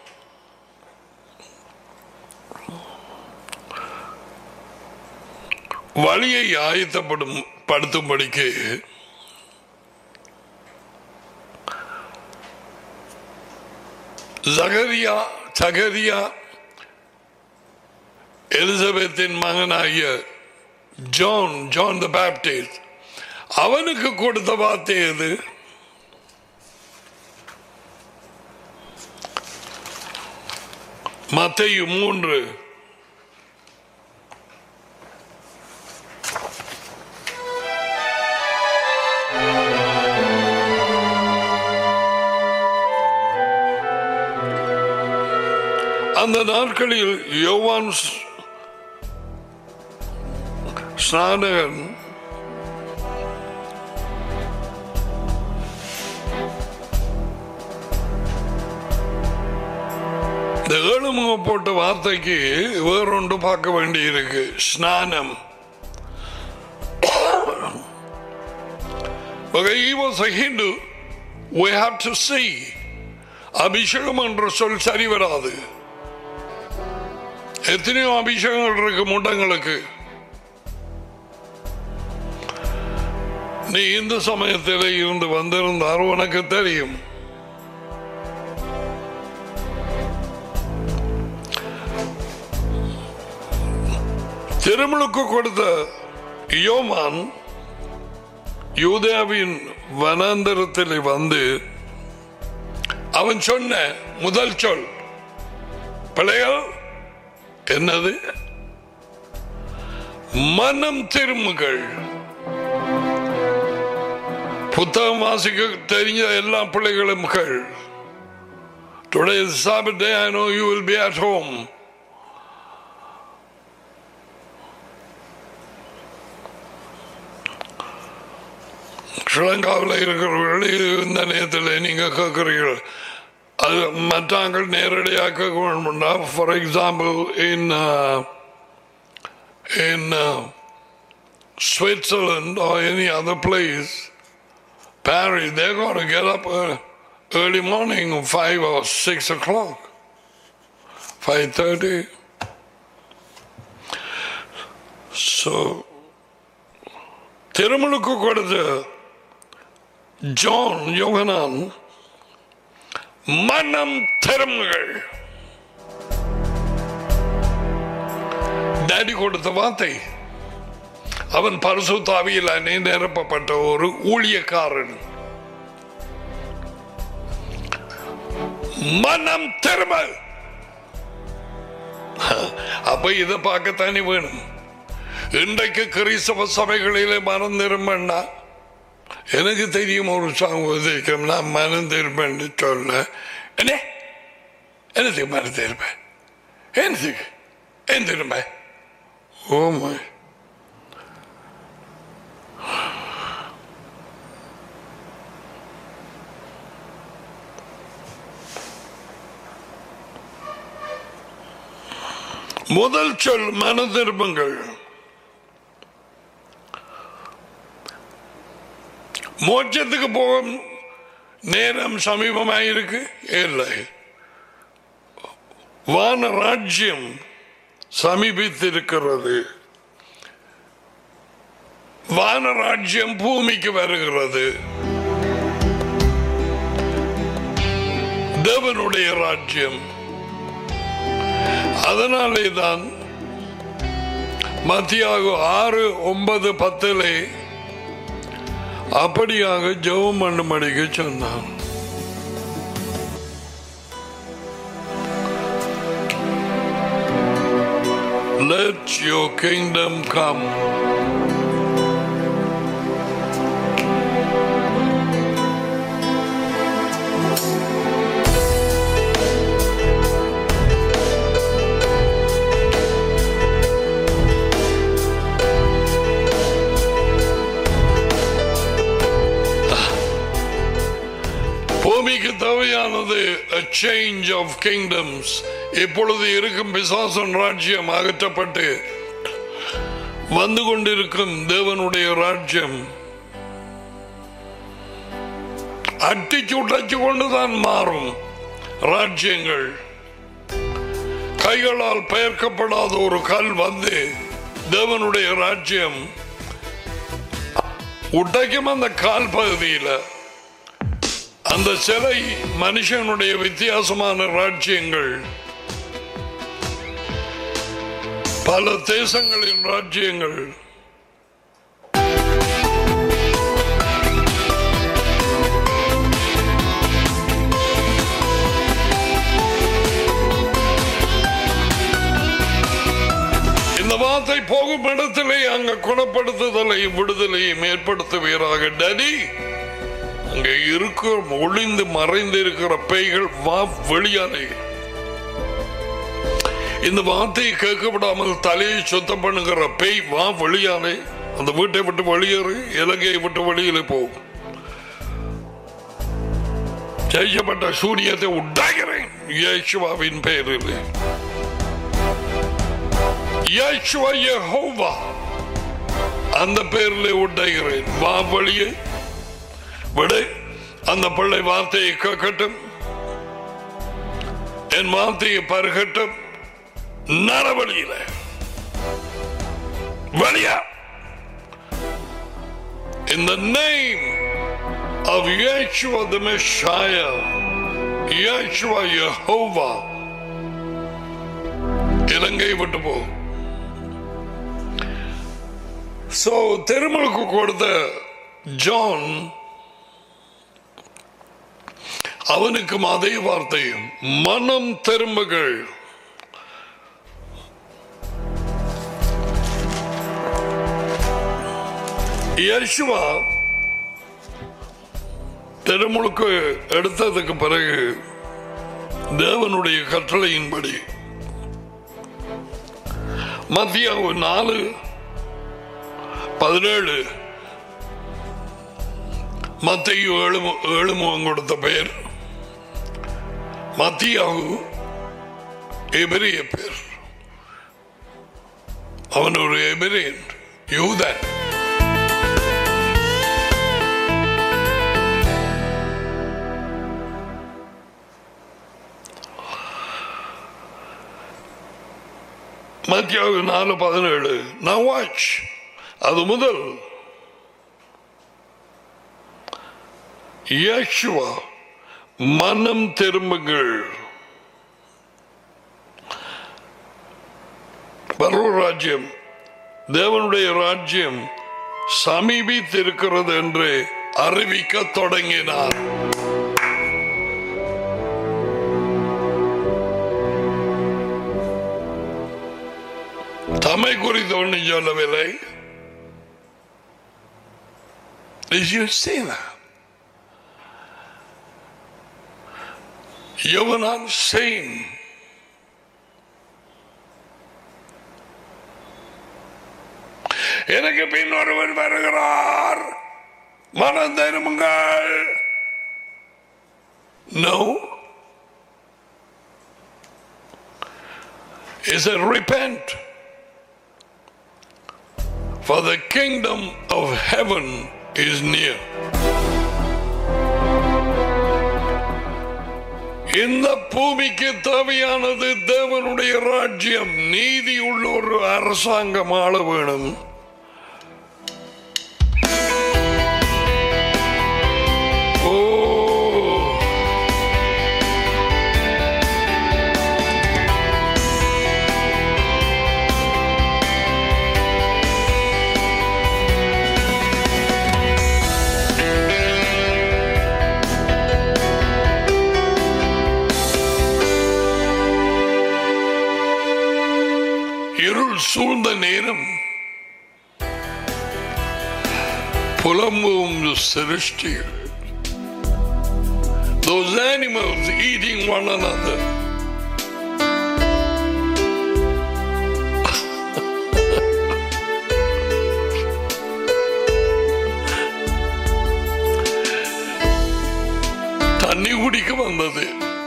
வழியை ஆயத்தப்படும் படுத்தும்படிக்கு ஜகரியா சகரியா எலிசபெத்தின் மகனாகிய ஜான் ஜான் த பேப்டிஸ்ட் அவனுக்கு கொடுத்த வார்த்தை எது? மத்தேயு மூன்று அந்த நாட்களில் யோவான் ஸ்நானகன் இந்த ஏழுமுக போட்ட வார்த்தைக்கு வேறொன்று பார்க்க வேண்டி இருக்கு. ஸ்நானம். He was a Hindu. We have to see. அபிஷேகம் என்ற சொல் சரி வராது. எத்தனையோ அபிஷேகங்கள் இருக்கு முண்டங்களுக்கு. நீ இந்து சமயத்தில் இருந்து வந்திருந்தார் உனக்கு தெரியும். திருமுழுக்கு கொடுத்த யோவான் யூதேயாவின் வனாந்தரத்தில் வந்து அவன் சொன்ன முதல் சொல் பிள்ளைகள் என்னது? மனம் திரும்புங்கள். புத்தகம் வாசிக்க தெரிஞ்ச எல்லா பிள்ளைகளும் கேள். Today is Sabbath day. I know you will be at home. ஸ்ரீலங்காவில் இருக்கிறவர்கள் இந்த நேரத்தில் நீங்க கேட்கிறீர்கள். அது மற்றாங்கள் நேரடியாக கேட்க வேண்டும்னா, for example in in uh, Switzerland or any other place, Paris, they're going to get up uh, early morning, five or six o'clock, five thirty. So, திருமுழுக்கு கொடுத்த ஜான் யோகனான் மனம் திரும்புங்கள். டாடி கொடுத்த வார்த்தை. அவன் பரிசுத்த ஆவியிலே நிரப்பப்பட்ட ஒரு ஊழியக்காரன். மனம் திரும்ப. அப்ப இதை பார்க்கத்தானே வேணும். இன்றைக்கு கிறிஸ்தவ சபைகளிலே மனம் திரும்பன்னா, எனக்கு தெரியும் ஒரு சாங்கம், நான் மனம் திரும்பன்னு சொல்ல என்ன என்னதுக்கு மனம் திரும்ப? என்னதுக்கு ஏன் திரும்ப? ஓமை முதல் சொல் மன திரும்புங்கள். மோட்சத்துக்கு போகும் நேரம் சமீபமாயிருக்கு இல்லை. வான ராஜ்யம் சமீபித்திருக்கிறது. வான ராஜ்யம் பூமிக்கு வருகிறது. தேவனுடைய ராஜ்யம். அதனாலே தான் மத்தியாக ஆறு ஒன்பது பத்திலே அப்படியாக ஜெபம் பண்ணும்படிக்கு சொன்னான். Let your kingdom come. பூமிக்கு தேவையானது a change of kingdoms. இப்பொழுது இருக்கும் பிசாசன் ராஜ்யம் அகற்றப்பட்டு வந்து கொண்டிருக்கும் தேவனுடைய ராஜ்யம் அட்டிச்சு உடைச்சு கொண்டுதான் மாறும். ராஜ்யங்கள் கைகளால் பெயர்க்கப்படாத ஒரு கல் வந்து தேவனுடைய ராஜ்யம் உடைக்கும். அந்த கால் பகுதியில் அந்த சிலை மனுஷனுடைய வித்தியாசமான ராஜ்யங்கள், பல தேசங்களின் ராஜ்யங்கள். இந்த வார்த்தை போகும் இடத்திலே அங்க குணப்படுத்துதலை விடுதலையும் ஏற்படுத்துவீராக. டடி, அங்கே இருக்கிற ஒளிந்து மறைந்து இருக்கிற பேய்கள் வா வெளியாலே. இந்த வார்த்தையை கேட்கப்படாமல் தலையை சுத்தம் பண்ணுகிற பேய் வா வெளியாலே. அந்த வீட்டை விட்டு வெளியேறு, இலங்கையை விட்டு வெளியிலே போகும். ஜெயிக்கப்பட்ட சூரியத்தை உண்டாகிறேன் இயேசுவின் பெயரில். இயேசுவா யெகோவா அந்த பெயரில் உண்டாகிறேன். வா வெளியே விடு. அந்த பிள்ளை வார்த்தையை கேட்கட்டும், என் வார்த்தையை பருகட்டும். நரவழியில வழியா. In the name of Yeshua the Messiah, Yeshua Yehovah, இலங்கை விட்டு போ. So திருமலுக்கு கொடுத்த ஜான் அவனுக்கும் அதே வார்த்தையும் மனம் திரும்புகள். யேசுவா திருமுழுக்கு எடுத்ததுக்கு பிறகு தேவனுடைய கட்டளையின்படி மத்தியாவு நாலு பதினேழு மத்திய ஏழு ஏழு முகம் கொடுத்த பெயர் மத்தியாவு எபிரிய பேர். அவன் ஒரு எபிரியன் யூதன். மத்தியாவு நாலு பதினேழு. நான் வாட்ச் அது முதல் யேசுவா மனம் திரும்புங்கள், பரலோக ராஜ்யம் தேவனுடைய ராஜ்யம் சமீபித்திருக்கிறது என்று அறிவிக்க தொடங்கினார். தம்மை குறித்து ஒன்றும் சொல்லவில்லை. Did you see that? யோவான் saying எனக்கு பின் ஒருவர் வருகிறார், மனம் திரும்புங்கள். No, He said, repent, for the kingdom of heaven is near. இந்த பூமிக்கு தேவையானது தேவனுடைய ராஜ்யம், நீதி உள்ள ஒரு அரசாங்கம் ஆள வேணும். ஓ இருள் சூழ்ந்த நேரம் புலம்பும் சிருஷ்டிகள், those animals eating one another. தண்ணி குடிக்க வந்தது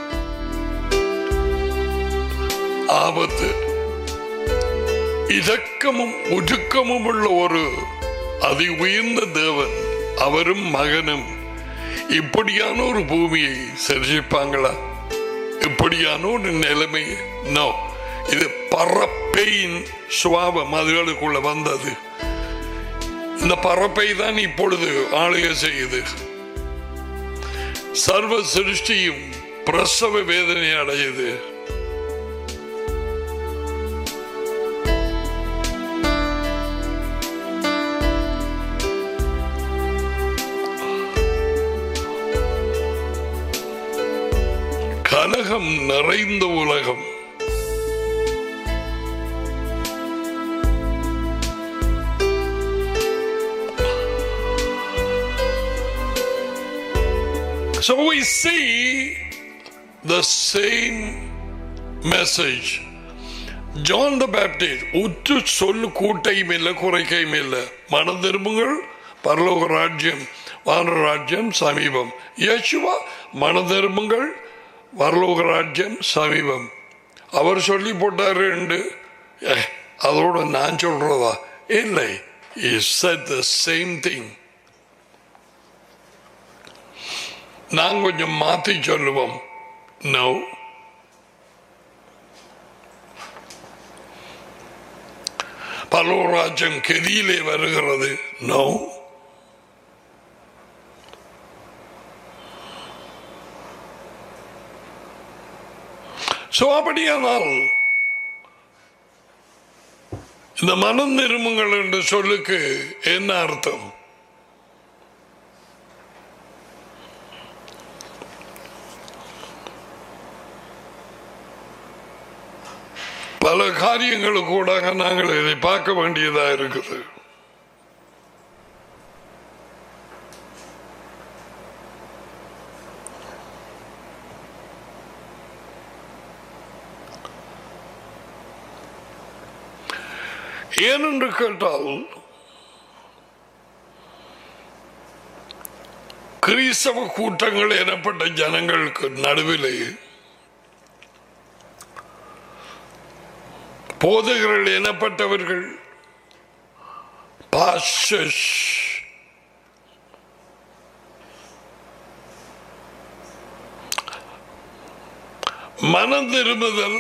ஆபத்து. இதக்கமும் ஒடுக்கமும் உள்ள ஒரு அதி உயர்ந்த தேவன், அவரும் மகனும் இப்படியான ஒரு பூமியை சிருஷ்டிப்பாங்களா? இப்படியான ஒரு நிலைமை? நோ. இது பறப்பையின் சுவாபம் அதுகளுக்குள்ள வந்தது. இந்த பறப்பை தான் இப்பொழுது ஆளுகை செய்யுது. சர்வ சிருஷ்டியும் பிரசவ வேதனை அடையுது. கலகம் நிறைந்த உலகம். So we see the same message. John the Baptist உற்று சொல்லு கூட்டையும் இல்லை குறைக்கையும் இல்லை. மனம் திரும்புங்கள், பரலோக ராஜ்யம் வான ராஜ்யம் சமீபம். யேசுவா மனம் திரும்புங்கள், பரலோக ராஜ்யம் சமீபம். அவர் சொல்லி போட்டாரு. அதோட நான் சொல்றதா? இல்லை. He said the same thing. நான் கொஞ்சம் மாத்தி சொல்லுவோம். No. பரலோக ராஜ்யம் கெதியிலே வருகிறது. No. சோ அப்படியானால் இந்த மனம் திரும்புங்கள் என்ற சொல்லுக்கு என்ன அர்த்தம்? பல காரியங்களுக்கு கூட நாங்கள் இதை பார்க்க வேண்டியதா இருக்குது. ஏனென்று கேட்டால், கிறிஸ்தவ கூட்டங்கள் எனப்பட்ட ஜனங்களுக்கு நடுவிலே போதகர்கள் எனப்பட்டவர்கள், பாஸ்டர்ஸ், மனம் திரும்புதல்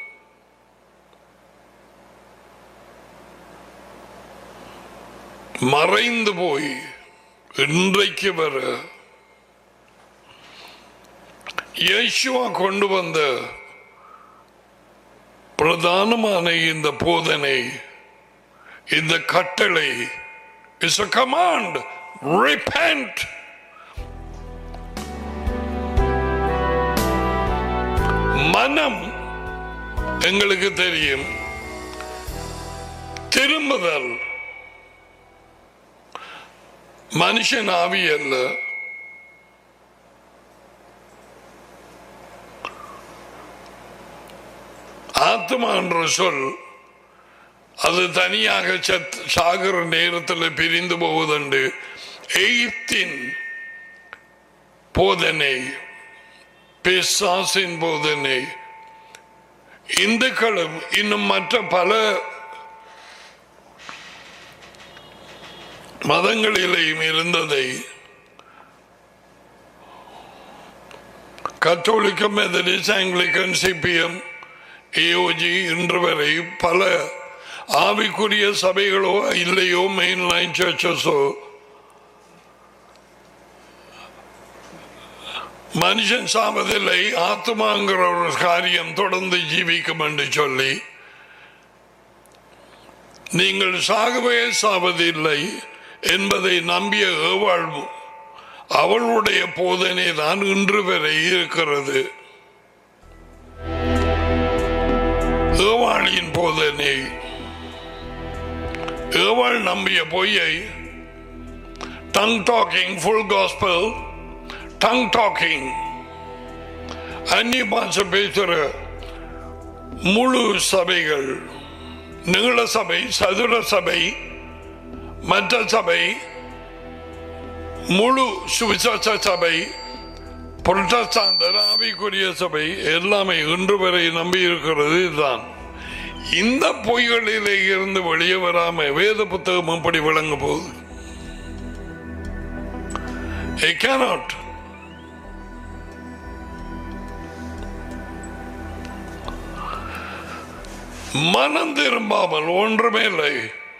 மறைந்து போய் இன்றைக்கு வர இயேசுவா கொண்டு வந்த பிரதானமான இந்த போதனை, இந்த கட்டளை is a command. Repent. மனம் எங்களுக்கு தெரியும், திரும்புதல் மனுஷன் ஆவி அல்ல. ஆத்மா என்ற சொல் அது தனியாக சாகிற நேரத்தில் பிரிந்து போவதுண்டு. எய்த்தின் போதனை, பிசாசின் போதனை, இந்துக்களும் இன்னும் மற்ற பல மதங்களிலேயும் இருந்ததை கத்தோலிக்க, மெதடிஸ்ட், ஆங்கிலிக்கன், சிபிஎம், ஏஓஜி இன்று வரை பல ஆவிக்குரிய சபைகளோ இல்லையோ மெயின் லைன் சர்ச்சஸோ மனுஷன் சாவதில்லை, ஆத்மாங்கிற ஒரு காரியம் தொடர்ந்து ஜீவிக்கும் என்று சொல்லி நீங்கள் சாகவே சாவதில்லை என்பதை நம்பிய ஏவாள் அவளுடைய போதனை தான் இன்று வரை இருக்கிறது. ஏவாளின் போதனை, ஏவாள் நம்பிய பொய்யை tongue talking, full gospel tongue talking, அந்நிய பாஷை பேசுகிற முழு சபைகள், நீள சபை, சதுர சபை, மற்ற சபை, முழு சுவிசேஷ சபை, புரட்டஸ்டாந்தர், ஆவிக்குரிய சபை எல்லாமே இன்று வரை நம்பி இருக்கிறது. இதுதான் இந்த பொய்களிலே இருந்து வெளியே வராம வேத புத்தகம் எப்படி விளங்க போகுது? It cannot. மனம் திரும்பாமல் ஒன்றுமே இல்லை.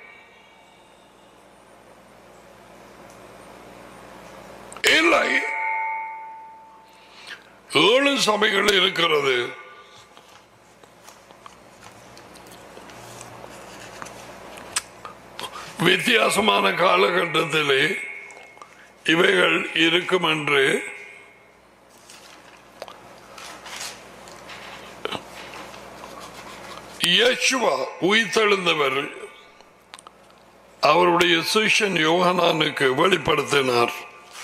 இல்லை, ஏழு சபைகள் இருக்கிறது. வித்தியாசமான காலகட்டத்திலே இவைகள் இருக்கும் என்று யேசுவா உயிர்த்தெழுந்தவர் அவருடைய சிஷ்யன் யோகனானுக்கு வெளிப்படுத்தினார்.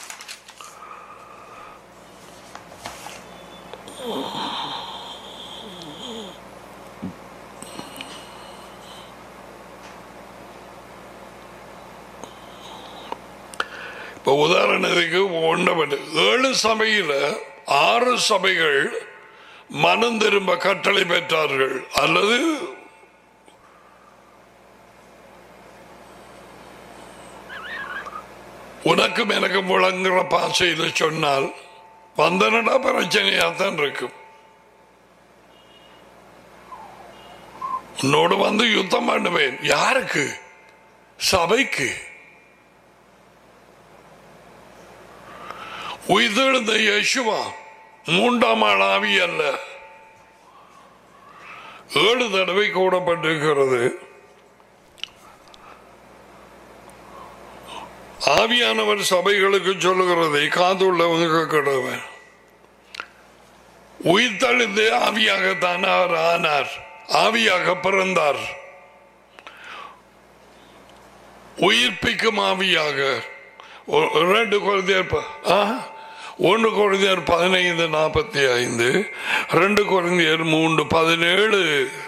இப்போ உதாரணத்துக்கு ஒன்று, ஏழு சபையில ஆறு சபைகள் மனம் திரும்ப கட்டளை பெற்றார்கள். அல்லது உனக்கும் எனக்கும் விளங்குற பாசையில் சொன்னால் வந்தனடா பிரச்சனையாத்தான் இருக்கும். உன்னோடு வந்து யுத்தம் பண்ணுவேன். யாருக்கு? சபைக்கு. உயிர்த்தெழுந்த யேசுவா மூன்றாம் ஆள் ஆவி அல்ல, ஏழு தடவை கூடப்பட்டிருக்கிறது. ஆவியானவர் சபைகளுக்கு சொல்லுகிறதை காதுள்ளவங்க கடவுள். உயிர்த்தெழுந்து ஆவியாகத்தான் அவர் ஆனார், ஆவியாக பிறந்தார். உயிர்ப்பிக்கும் ஆவியாக. ரெண்டு குழந்தையர் ஒன்று குழந்தையர் பதினைந்து நாற்பத்தி ஐந்து, ரெண்டு குழந்தையர் மூன்று பதினேழு.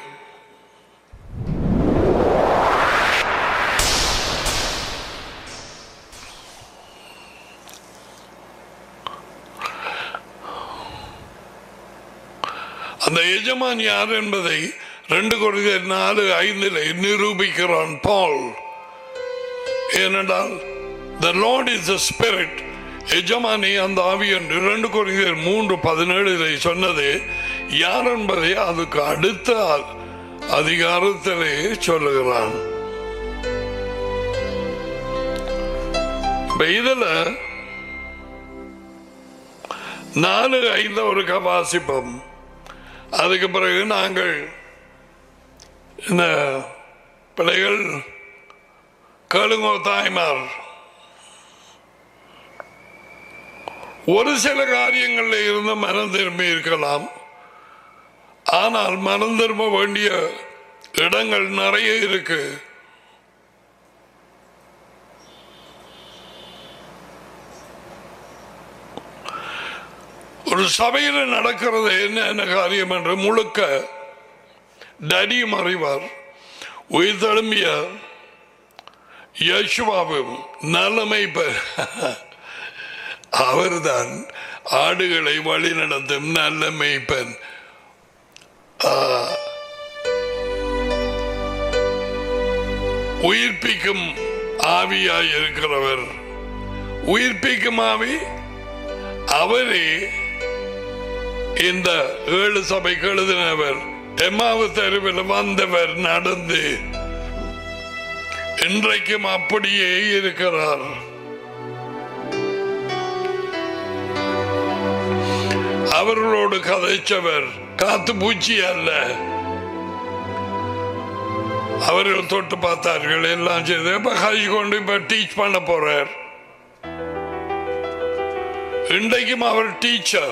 அந்த எஜமான் யார் என்பதை ரெண்டு குழந்தையர் நாலு ஐந்தில் நிரூபிக்கிறான் பால். ஏனென்றால் the Lord is the Spirit, எஜமானி அந்த ஆவி என்று இரண்டு கொரிந்தியர் மூன்று பதினேழு சொன்னது யார் என்பதை அதுக்கு அடுத்த அதிகாரத்திலே சொல்லுகிறான். இதுல நாலு ஐந்து ஒரு வாசிப்போம். அதுக்கு பிறகு நாங்கள் இந்த பிள்ளைகள் கேளுங்கோ தாய்மார், ஒரு சில காரியங்களில் இருந்து மனம் திரும்பி இருக்கலாம். ஆனால் மனம் திரும்ப வேண்டிய இடங்கள் நிறைய இருக்கு. ஒரு சபையில் நடக்கிறது என்ன என்ன காரியம் என்று முழுக்க டடியும் அறிவார். உயிர் தழும்பிய யேசுவாவும் நல்லமைப்பர் அவர்தான் ஆடுகளை வழி நடத்தும் நல்ல மேய்ப்பன். உயிர்ப்பிக்கும் ஆவியாய் இருக்கிறவர். உயிர்ப்பிக்கும் ஆவி அவரே இந்த ஏழு சபைக்கு எழுதினவர். எம்மாவு தெருவில் வந்தவர், நடந்து இன்றைக்கும் அப்படியே இருக்கிறார். அவர்களோடு கதைச்சவர் காத்து பூச்சி அல்ல. அவர்கள் தொட்டு பார்த்தார்கள், எல்லாம் செய்து இப்ப கை கொண்டு இப்ப டீச் பண்ண போறார். இன்றைக்கும் அவர் டீச்சர்.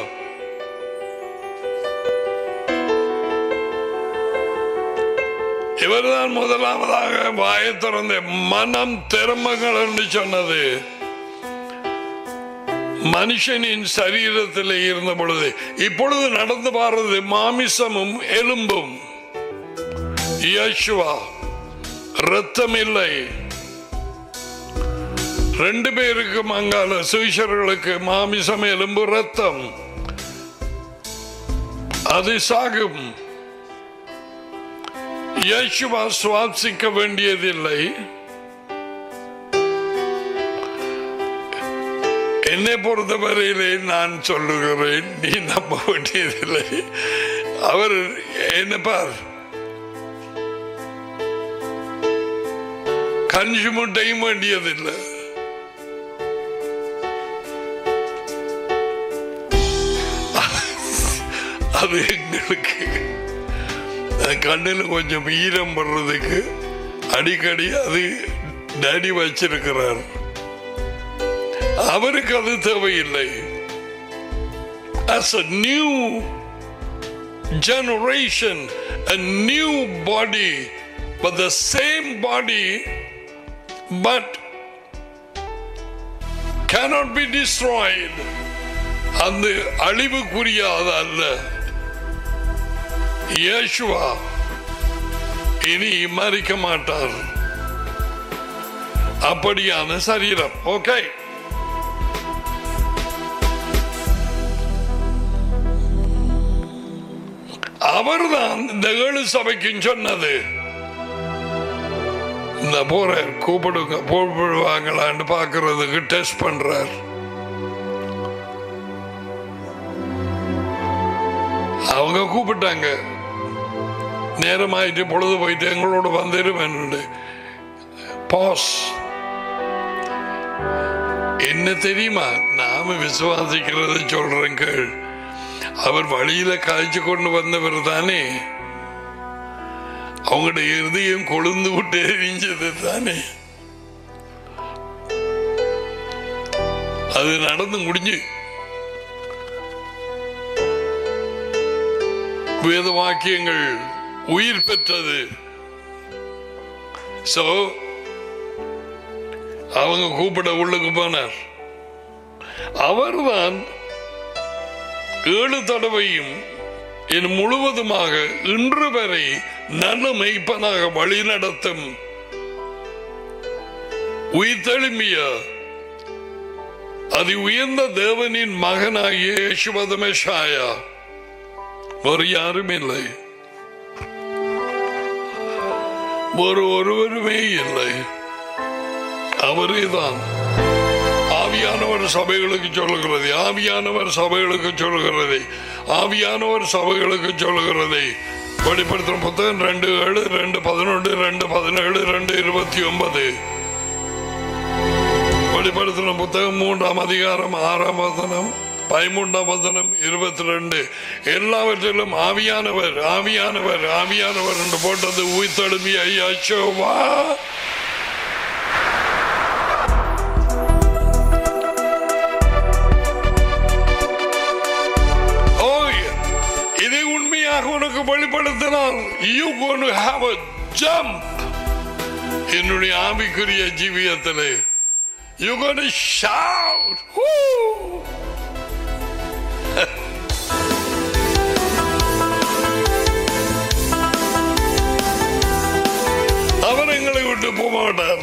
இவர்தான் முதலாவதாக வாயை திறந்த மனம் திரும்புங்கள் என்று சொன்னது. மனுஷனின் சரீரத்தில் இருந்த பொழுது இப்பொழுது நடந்து பாருது மாமிசமும் எலும்பும். யேசுவா இரத்தம் இல்லை. ரெண்டு பேருக்கும் அங்கால சுவிசர்களுக்கு மாமிசம் எலும்பு இரத்தம் அது சாகும். யேசுவா சுவாசிக்க வேண்டியதில்லை. என்னை பொறுத்தவரையிலே நான் சொல்லுகிறேன், நீ நம்ப வேண்டியதில்லை. அவர் என்ன பார், கஞ்சி முட்டையும் வேண்டியதில்லை. அது எங்களுக்கு கண்ணில் கொஞ்சம் ஈரம் படுறதுக்கு அடிக்கடி அது டேடி வச்சிருக்கிறார். அவருக்கு அது தேவையில்லை. As a new generation, a new body, but the same body, but cannot be destroyed. அந்த அழிவுக்குரியாத அல்ல. யேசுவா இனி மறிக்க மாட்டார். அப்படியான சரீரம். ஓகே, அவர்தான் இந்த ஏழு சபைக்கும் சொன்னது. இந்த போற கூப்பிடுங்க, போடுவாங்களான்னு பாக்குறதுக்கு டெஸ்ட் பண்றார். அவங்க கூப்பிட்டாங்க, நேரமாயிட்டு பொழுது போயிட்டு எங்களோட வந்துருவேன். பாஸ் என்ன தெரியுமா, நாம விசுவாசிக்கிறத சொல்றேன் கேள். அவர் வழியில காய்ச்சி கொண்டு வந்தவர் தானே, அவங்களுடைய இருதயம் கொழுந்து விட்டு எரிஞ்சது தானே. அது நடந்து முடிஞ்சு வேத வாக்கியங்கள் உயிர் பெற்றது. சோ அவங்க கூப்பிட உள்ளுக்கு போனார். அவர்தான் ஏழு தடவையும் என் முழுவதுமாக இன்று வரை நல்ல மெய்ப்பனாக வழி நடத்தும் உயிர்த்தெழும்பிய அதி உயர்ந்த தேவனின் மகனாகிய யேசுவ மெஷாயா. வேறு யாரும் இல்லை, ஒரு ஒருவருமே இல்லை, அவரே தான். ஆவியானவர் சபைகளுக்கு சொல்லுகிறது, ஆவியானவர் சபைகளுக்கு சொல்லுகிறது, ஆவியானவர் சபைகளுக்கு சொல்லுகிறது. வெளிப்படுத்தும் புத்தகம் ரெண்டு ஏழு ரெண்டு பதினொன்று ரெண்டு பதினேழு ரெண்டு இருபத்தி ஒன்பது. வெளிப்படுத்தின புத்தகம் மூன்றாம் அதிகாரம் ஆறாம் வசனம் பதிமூன்றாம் வசனம் இருபத்தி ரெண்டு. எல்லாவற்றிலும் ஆவியானவர் ஆவியானவர் ஆவியானவர் என்று போட்டது உயிர்த்தெழும்பிய யேசுவா. இதை உண்மையாக உனக்கு வெளிப்படுத்தினால் you going to have a jump. என்னுடைய ஆவிக்குரிய ஜீவியத்திலே you going to shout. அவர் எங்களை விட்டு போக மாட்டார்.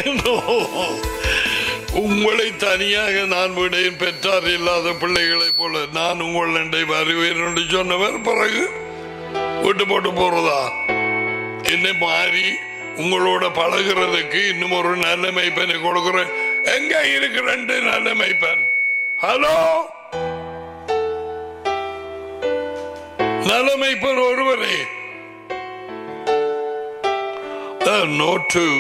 உங்களை தனியாக நான் விடையும் பெற்றார் இல்லாத பிள்ளைகளை போல நான் உங்களை வருவேன் என்று சொன்னவர் பிறகு விட்டு போட்டு போறதா? என்னை மாறி உங்களோட பழகிறதுக்கு இன்னும் ஒரு நல்ல மெய்ப்பனை கொடுக்கிறேன். எங்க இருக்கு ரெண்டு நல்ல மெய்ப்பன்? ஹலோ, நல்ல மெய்ப்பன் ஒருவரே. No two.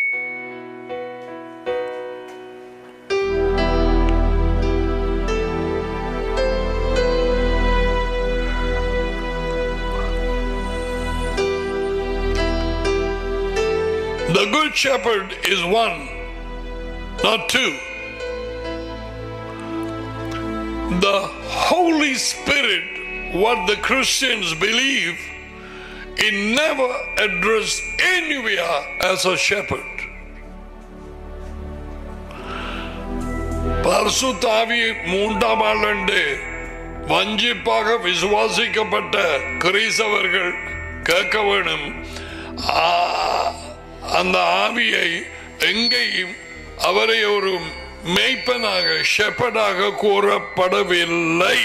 The good shepherd is one, not two. The Holy Spirit, what the Christians believe, he never addressed anywhere as a shepherd. பரிசுத்தாவி மூன்றாம் ஆண்டு வஞ்சிப்பாக விசுவாசிக்கப்பட்ட கிறிஸ்தவர்கள் கேட்க வேணும். அந்த ஆவியை எங்கேயும் அவரை ஒரு மேய்ப்பனாக ஷெப்பர்டாக கூறப்படவில்லை.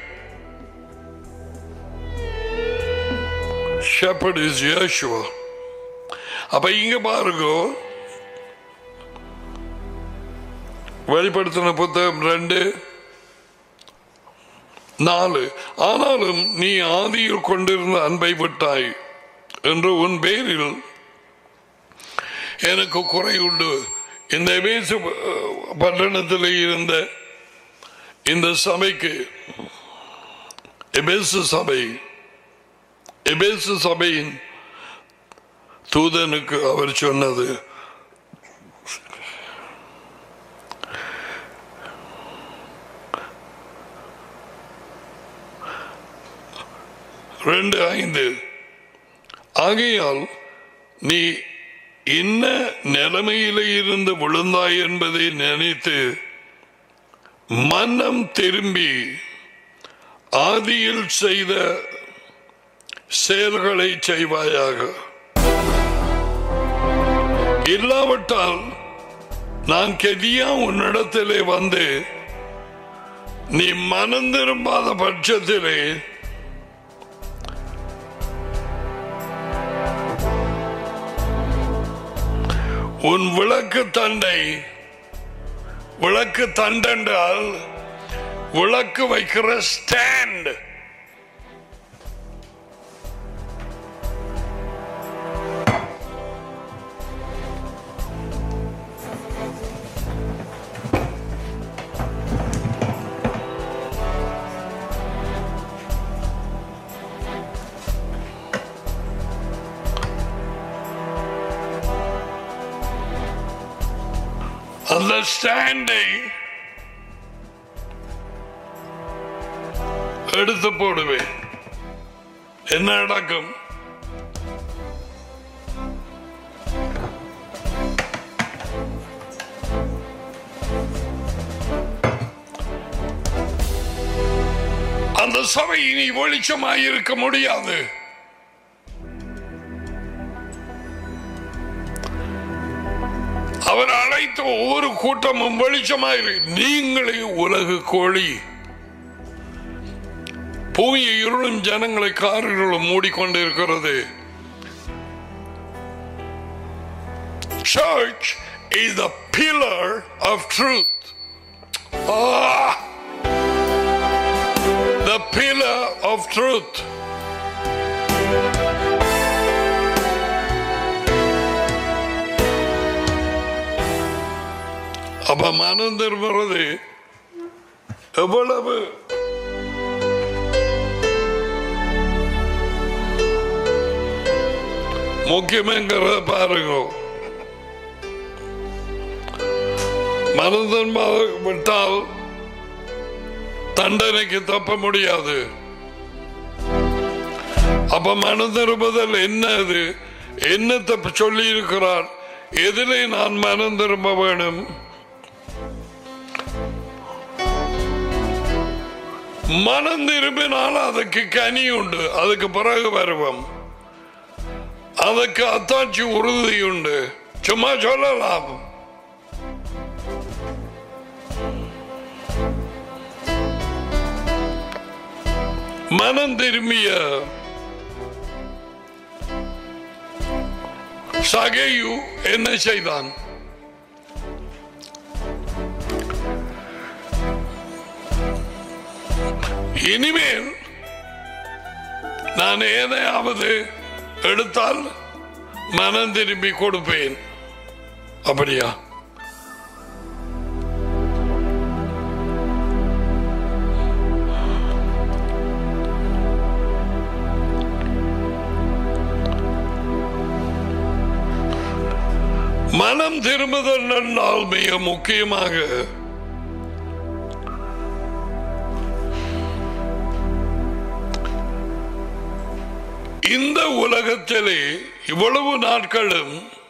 Shepherd is Yeshua. அப்ப இங்க பாருங்க, வெளிப்படுத்தின புத்தகம் ரெண்டு நாலு. ஆனாலும் நீ ஆதியில் கொண்டிருந்த அன்பை விட்டாய் என்று உன் பேரில் எனக்கு குறை உண்டு. இந்த எபேசு பட்டணத்தில் இருந்த இந்த சபைக்கு, எபேசு சபை, எபேசு சபையின் தூதனுக்கு அவர் சொன்னது, ரெண்டு ஐந்து, ஆகையால் நீ இன்ன நிலைமையில இருந்து விழுந்தாய் என்பதை நினைத்து மனம் திரும்பி ஆதியில் செய்த செயல்களை செய்வாயாக. இல்லாவிட்டால் நான் கெதியா உன்னிடத்திலே வந்து நீ மனம் திரும்பாத பட்சத்திலே உன் விளக்கு தண்டை, விளக்கு தண்டென்றால் விளக்கு வைக்கிற ஸ்டாண்ட், அந்த ஸ்டாண்டை எடுத்து போடுவேன். என்ன நடக்கும்? அந்த சபை இனி வெளிச்சமாயிருக்க முடியாது. அவர் அழைத்த ஒவ்வொரு கூட்டமும் வெளிச்சமாயிரு. நீங்களே உலகு கோழி. பூமியை இருளும் ஜனங்களை கார்களும் மூடிக்கொண்டிருக்கிறது. Church is the pillar of truth. Ah, the pillar of truth. அப்ப மனம் திரும்புறது எவ்வளவு முக்கியங்கிறத பாருங்க. மனம் திரும்ப விட்டால் தண்டனைக்கு தப்ப முடியாது. அப்ப மனம் திரும்புதல் என்னது? என்னத்தை சொல்லி இருக்கிறார்? எதிலே நான் மனம் திரும்ப வேணும்? மனம் திரும்பினால் அதுக்கு கனி உண்டு, அதுக்கு பிறகு வருவோம். அதுக்கு அத்தாட்சி உறுதி உண்டு. சும்மா சொல்லலாம். மனம் திரும்பிய சகேயு என்ன செய்தான்? இனிமேல் நான் ஏதையாவது எடுத்தால் மனம் திரும்பி கொடுப்பேன். அப்படியா? மனம் திரும்புதல் என்றால் மிக முக்கியமாக இந்த உலகத்திலே இவ்வளவு நாட்களும்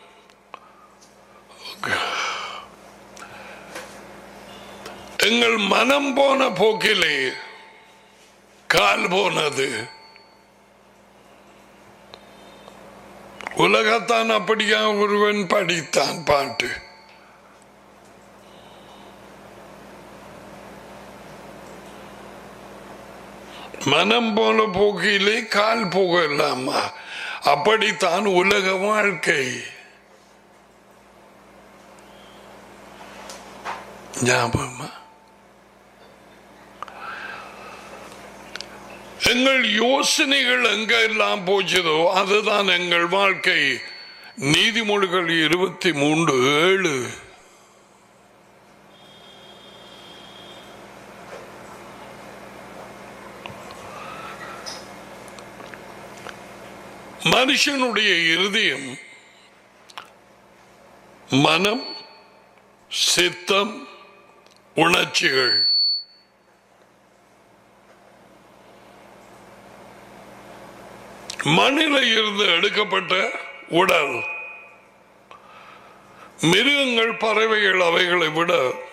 எங்கள் மனம் போன போக்கிலே கால் போனது. உலகத்தான் அப்படியா ஒருவன் படித்தான் பாட்டு. மனம் போல போக்கிலே கால் போகலாமா? அப்படித்தான் உலக வாழ்க்கை. ஞாபகமா? எங்கள் யோசனைகள் எங்கெல்லாம் போச்சதோ அதுதான் எங்கள் வாழ்க்கை. நீதிமொழிகள் இருபத்தி மூன்று ஏழு. மனுஷனுடைய இருதயம் மனம், சித்தம், உணர்ச்சிகள் மண்ணில இருந்து எடுக்கப்பட்ட உடல். மிருகங்கள், பறவைகள் அவைகளை விட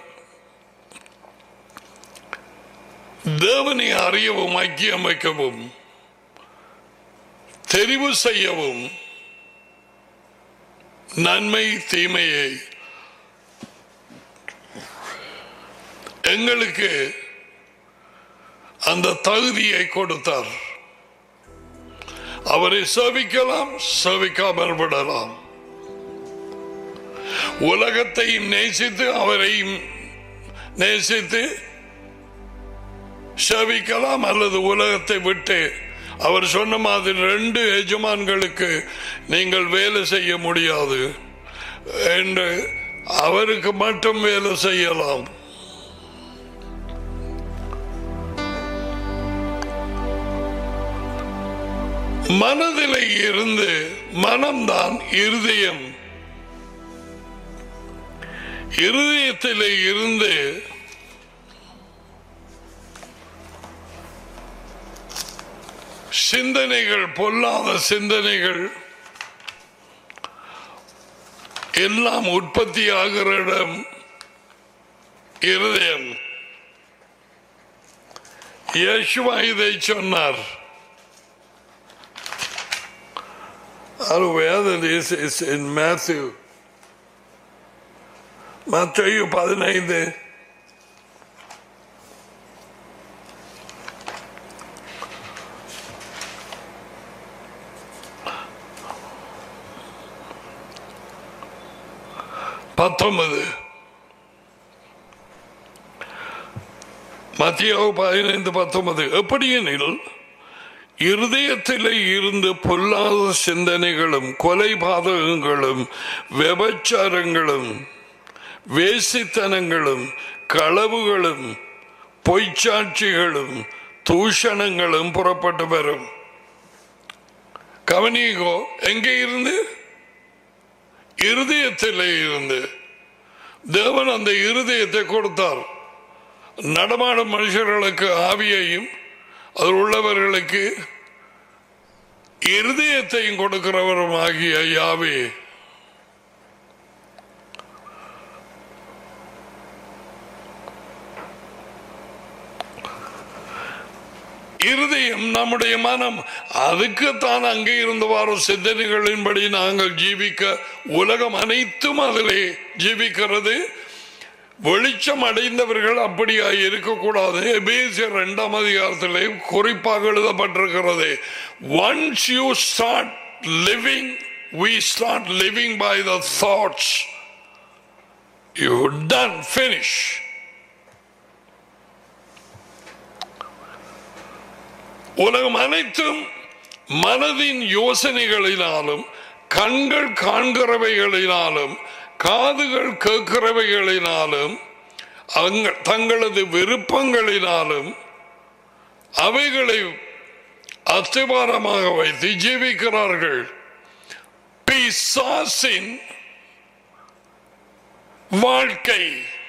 தேவனை அறியவும் ஐக்கியம் வைக்கவும் தெரிவு செய்யவும் நன்மை தீமையை எங்களுக்கு அந்த தகுதியை கொடுத்தார். அவரை சேவிக்கலாம், சேவிக்காமல் விடலாம். உலகத்தையும் நேசித்து அவரையும் நேசித்து சேவிக்கலாம், அல்லது உலகத்தை விட்டு அவர் சொன்ன மாதிரி ரெண்டு எஜமான்களுக்கு நீங்கள் வேலை செய்ய முடியாது என்று அவருக்கு மட்டும் வேலை செய்யலாம். மனதிலே இருந்து, மனம்தான் இருதயம், இருதயத்திலே இருந்து சிந்தனைகள், பொல்லாத சிந்தனைகள் எல்லாம் உற்பத்தி ஆகிற இடம் இருதயம். இயேசுவா இதை சொன்னார். Where that is, is in Matthew. Matthew பதினைந்து. பத்தொன்பது. மத்திய பதினைந்து பத்தொன்பது. எப்படியெனில் இருதயத்திலே இருந்து பொல்லாத சிந்தனைகளும், கொலைபாதகங்களும், விபச்சாரங்களும், வேசித்தனங்களும், களவுகளும், பொய்ச்சாட்சிகளும், தூஷணங்களும் புறப்பட்டு வரும். கவனிங்கோ, எங்கே இருந்து? இருதயத்திலே இருந்து. தேவன் அந்த இருதயத்தை கொடுத்தார். நடமாடும் மனுஷர்களுக்கு ஆவியையும் அதில் உள்ளவர்களுக்கு இருதயத்தையும் கொடுக்கிறவரும் ஆகிய யாவே. இருதயம் நம்முடைய மனம். அதுக்குத்தான் அங்கே இருந்து வரும் சிந்தனைகளின்படி நாங்கள் ஜீவிக்க, உலகம் அனைத்தும் அதிலே ஜீவிக்கிறது. வெளிச்சம் அடைந்தவர்கள் அப்படியா இருக்கக்கூடாது. எபேசியர் இரண்டாம் அதிகாரத்திலே குறிப்பாக எழுதப்பட்டிருக்கிறது. Once you start living we start living by the thoughts. You're done, finish. உலகம் அனைத்தும் மனதின் யோசனைகளினாலும் கண்கள் காண்கிறவைகளினாலும் காதுகள் கேட்கிறவைகளினாலும் தங்களது விருப்பங்களினாலும் அவைகளை அஸ்திபாரமாக வைத்து ஜீவிக்கிறார்கள். பிசாசின் வாழ்க்கை,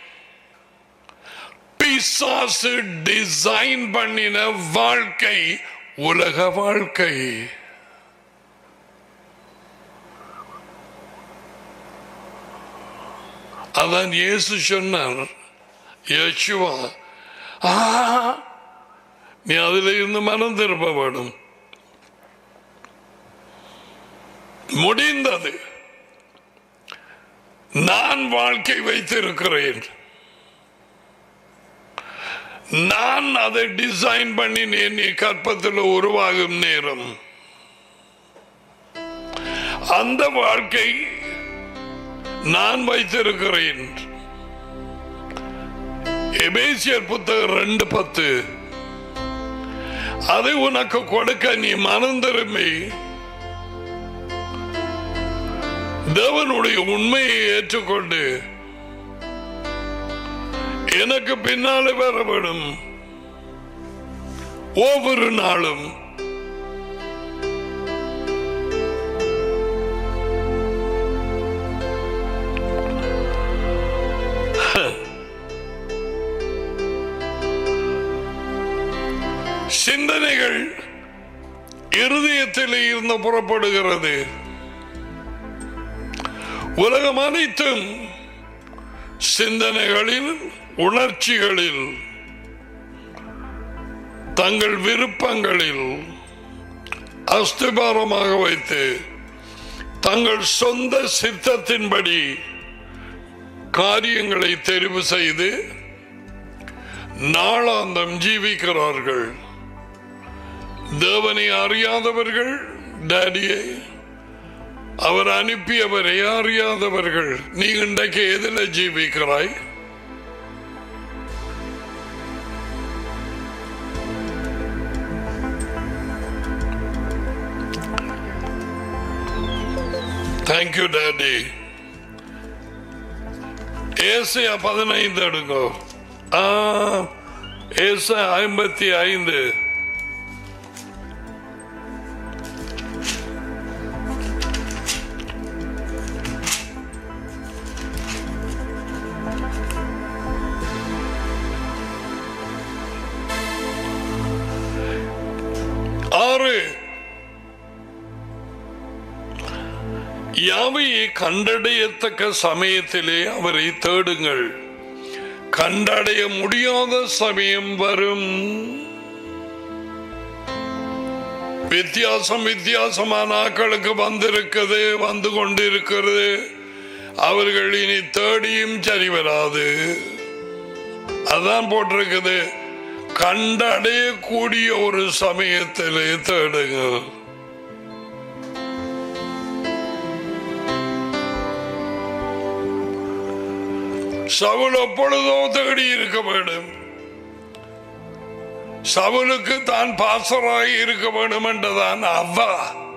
பிசாசு டிசைன் பண்ணின வாழ்க்கை உலக வாழ்க்கை. அதான் இயேசு சொன்னார், யேசுவா, நீ அதில் இருந்து மனம் திரும்ப வேண்டும். முடிந்தது. நான் வாழ்க்கை வைத்திருக்கிறேன். நான் அதை டிசைன் பண்ணினேன். நீ கற்பத்தில் உருவாகும் நேரம் அந்த வாழ்க்கை நான் வைத்திருக்கிறேன். எபேசியர் புத்தகம் ரெண்டு பத்து. அதை உனக்கு கொடுக்க நீ மனம் திரும்பி தேவனுடைய உண்மையை ஏற்றுக்கொண்டு எனக்கு பின்னாலே வர வேண்டும். ஒவ்வொரு நாளும் சிந்தனைகள் இருதயத்தில் இருந்து புறப்படுகிறது. உலகம் அனைத்தும் சிந்தனைகளில், உணர்ச்சிகளில், தங்கள் விருப்பங்களில் அஸ்திபாரமாக வைத்து தங்கள் சொந்த சித்தத்தின்படி காரியங்களை தெரிவு செய்து நாளாந்தம் ஜீவிக்கிறார்கள். தேவனை அறியாதவர்கள், டாடியை அவர் அனுப்பியவரை அறியாதவர்கள். நீ இன்றைக்கு எதில் ஜீவிக்கிறாய்? Thank you daddy. ஏசாயா பதினைந்து எடுங்க. ஏசாயா ஐம்பத்தி ஐந்து. ஆறு. யாவையை கண்டடையத்தக்க சமயத்திலே அவரை தேடுங்கள். கண்டடைய முடியாத சமயம் வரும். வித்தியாசம் வித்தியாசமான ஆட்களுக்கு வந்திருக்கிறது, வந்து கொண்டிருக்கிறது. அவர்கள் இனி தேடியும் சரி வராது. அதான் போட்டிருக்குது, கண்டடையக்கூடிய ஒரு சமயத்திலே தேடுங்கள். சவுல் எப்பொழுதோ தேடி இருக்க வேண்டும். சவுலுக்கு தான் பாசராக இருக்க வேண்டும் என்றுதான் அவ்வா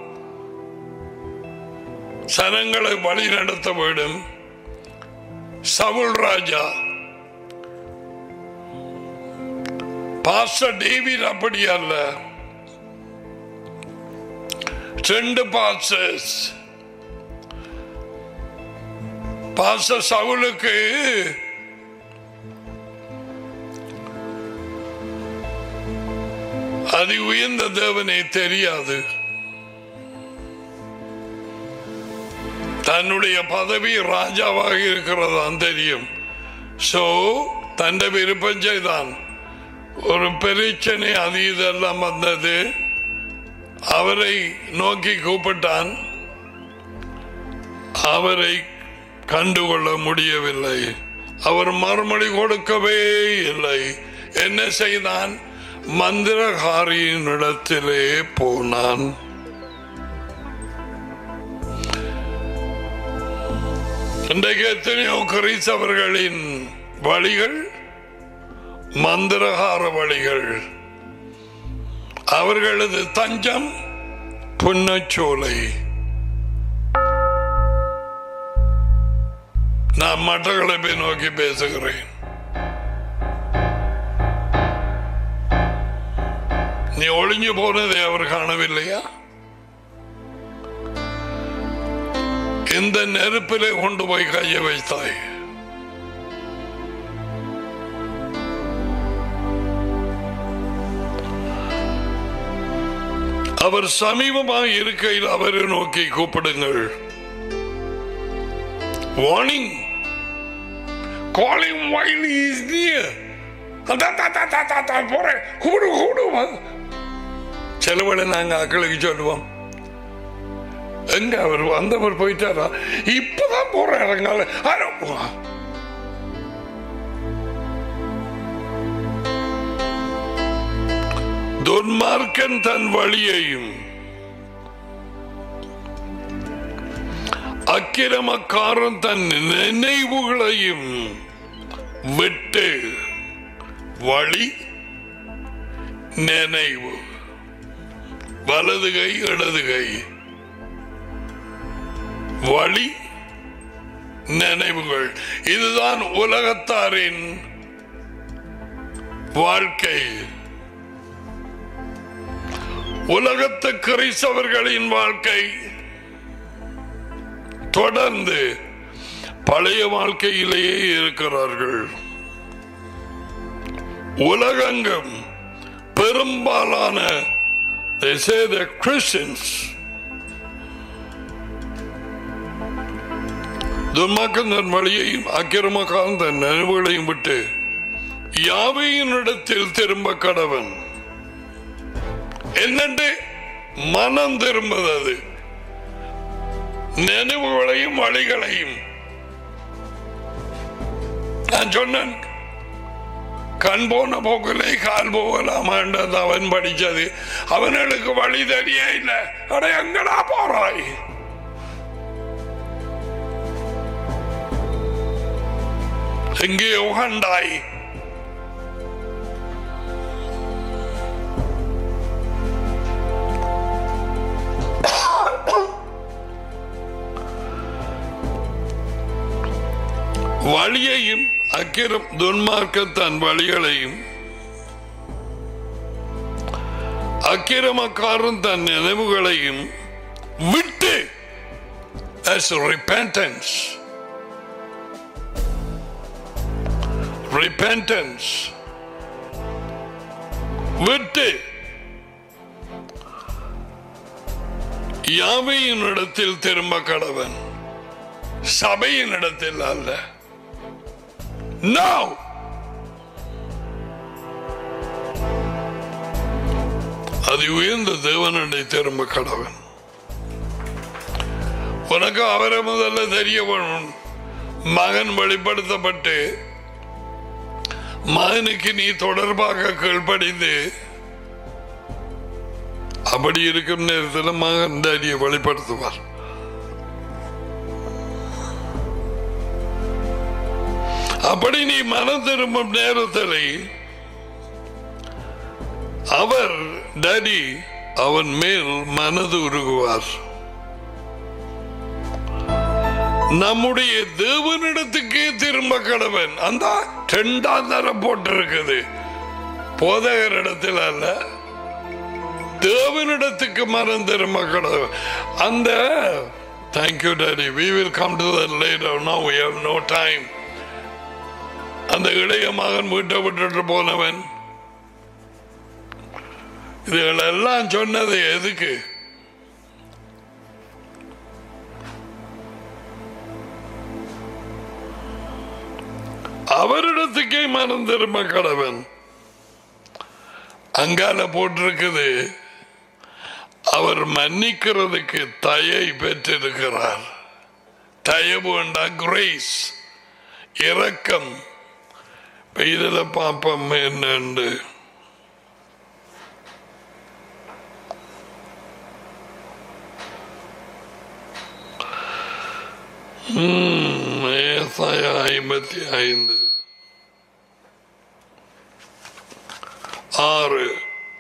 சனங்களை வழி நடத்த வேண்டும். சவுல் ராஜா. பாஸ்டர் டேவிட் அப்படி அல்ல. ரெண்டு பாஸ்டர்ஸ். பாஸ்டர் சவுலுக்கு அது உயர்ந்த தேவனை தெரியாது. தன்னுடைய பதவி ராஜாவாக இருக்கிறதான் தெரியும். சோ தன் விருப்பம் செய்தான். ஒரு பிரச்சனை அது இதெல்லாம் வந்தது. அவரை நோக்கி கூப்பிட்டான். அவரை கண்டுகொள்ள முடியவில்லை. அவர் மறுமொழி கொடுக்கவே இல்லை. என்ன செய்தான்? மந்திரகாரியின் இடத்திலே போனான். இன்றைக்கு எத்தனையோ கிறிஸ்தவர்களின் வழிகள் மந்திரகார வழிகள். அவர்களது தஞ்சம் புன்னச்சோலை. நான் மட்டக்களப்பை நோக்கி பேசுகிறேன். நீ ஒளிஞ்சு போனதை அவர் காணவில்லையா? இந்த நெருப்பிலே கொண்டு போய் கைய வைத்தாய். அவர் சமீபமாக இருக்கையில் அவரை நோக்கி கூப்பிடுங்கள். Warning, calling while he is near. போறேன் கூடு கூடு. செலவழ நாங்க அக்களுக்கு சொல்லுவோம், எங்க அவர் வந்தவர் போயிட்டாரா, இப்பதான் போற இடங்கால. துன்மார்க்கன் தன் வழியையும் அக்கிரமக்காரன் தன் நினைவுகளையும் விட்டு, வழி நினைவு, வலதுகை இடதுகை, வழி நினைவுகள், இதுதான் உலகத்தாரின் வாழ்க்கை. உலகத்து கிறிஸ்தவர்களின் வாழ்க்கை தொடர்ந்து பழைய வாழ்க்கையிலேயே இருக்கிறார்கள். உலகெங்கும் பெரும்பாலான they say they're Christians. துன்மார்க்கன் தன் வழியையும் அக்கிரமக்காரன் தன் நினைவுகளையும் விட்டு யாவையின் இடத்தில் திரும்ப கடவன். என்னண்டு மனம் திரும்புவது, நினைவுகளையும் வழிகளையும். நான் சொன்னேன், கண் போன போக்கிலே கால் போகலாமான்றது அவன் படிச்சது. அவனுக்கு வழி தெரிய இல்லை. அட எங்கடா போறாய்? எங்கேயோ கண்டாய். வழியையும் அக்கிரம் துன்மார்க்க தன் வழிகளையும் அக்கிரமக்காரன் தன் நினைவுகளையும் விட்டு, that's repentance. repentance விட்டு யாவையின் இடத்தில் திரும்ப கடவன், சபையின் இடத்தில் அல்ல. No, அது உயர்ந்த தேவனுடைய திரும்ப கடவன். உனக்கு அவரை முதல்ல தெரிய வேணும். மகன் வெளிப்படுத்தப்பட்டு மகனுக்கு நீ தொடர்பாக கீழ்ப்படிந்து, அப்படி இருக்கும் நேரத்தில் மகன் தைரிய வெளிப்படுத்துவார். அப்படி நீ மனம் திரும்பும் நேரத்தில் அவர் டாடி அவன் மேல் மனது உருகுவார். நம்முடைய தேவனிடத்துக்கே திரும்ப கடவன். அந்த இரண்டாம் தரம் போட்டிருக்குது. போதகர் இடத்தில் அல்ல, தேவனிடத்துக்கு மனம் திரும்ப கடவன். அந்த thank you daddy, we will come to that later, now we have no time. அந்த இளைய மகன் வீட்டை விட்டுட்டு போனவன், இதுகளெல்லாம் சொன்னது எதுக்கு? அவரிடத்துக்கே மனம் திரும்ப கடவன். அங்கால போட்டிருக்குது, அவர் மன்னிக்கிறதுக்கு தயை பெற்றிருக்கிறார். தயவு வேண்டா, கிரேஸ், இரக்கம். இதுல பாப்பம் என்னண்டு ஏசாயா ஐம்பத்தி ஐந்து ஆறு.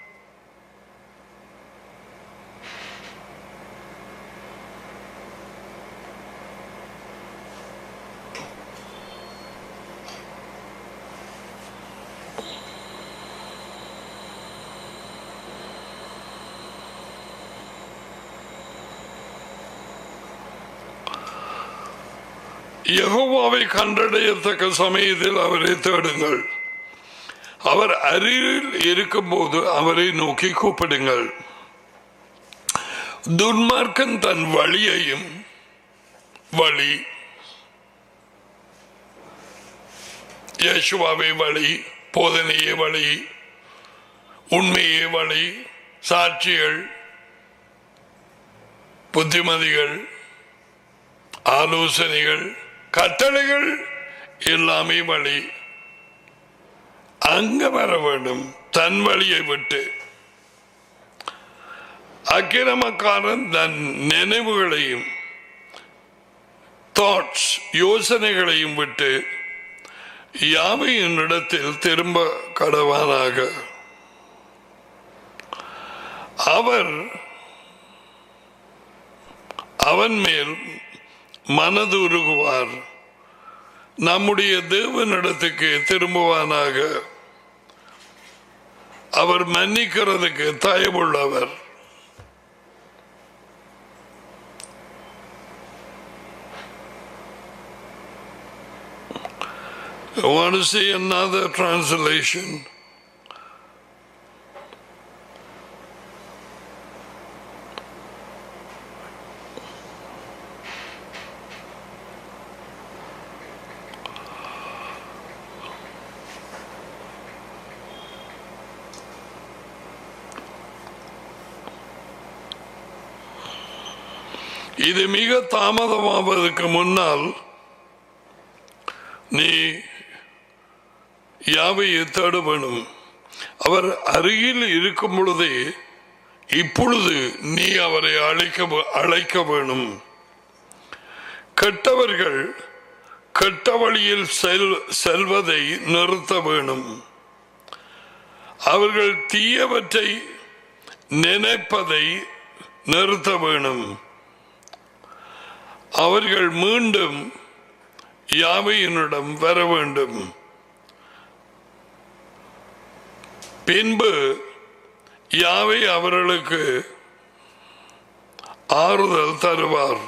யெகோவாவை கண்டடையத்தக்க சமயத்தில் அவரை தேடுங்கள். அவர் அருகில் இருக்கும் போது அவரை நோக்கி கூப்பிடுங்கள். துன்மார்க்கன் தன் வழியையும் வழி யேசுவாவே வழி, போதனையே வழி, உண்மையே வழி, சாட்சிகள், புத்திமதிகள், ஆலோசனைகள், கட்டளைகள் எல்லாமே வழி. அங்க வர வேண்டும். தன் வழியை விட்டு அக்கிரமக்காரன் தன் நினைவுகளையும் தாட்ஸ் யோசனைகளையும் விட்டு யாவையின் இடத்தில் திரும்ப கடவானாக. அவர் அவன் மேல் மனதுருகுவார். நம்முடைய தேவனிடத்துக்கு திரும்புவானாக. அவர் மன்னிக்கிறதுக்கு தயவுள்ளவர். I want to see another translation. இது மிக தாமதமாவதற்கு முன்னால் நீ யாவையை தேட வேணும். அவர் அருகில் இருக்கும் பொழுதே இப்பொழுது நீ அவரை அழைக்க அழைக்க வேணும். கெட்டவர்கள் கெட்ட வழியில் செல் செல்வதை நிறுத்த வேணும். அவர்கள் தீயவற்றை நினைப்பதை நிறுத்த வேணும். அவர்கள் மீண்டும் யாவையினிடம் வர வேண்டும். பின்பு யாவை அவர்களுக்கு ஆறுதல் தருவார்.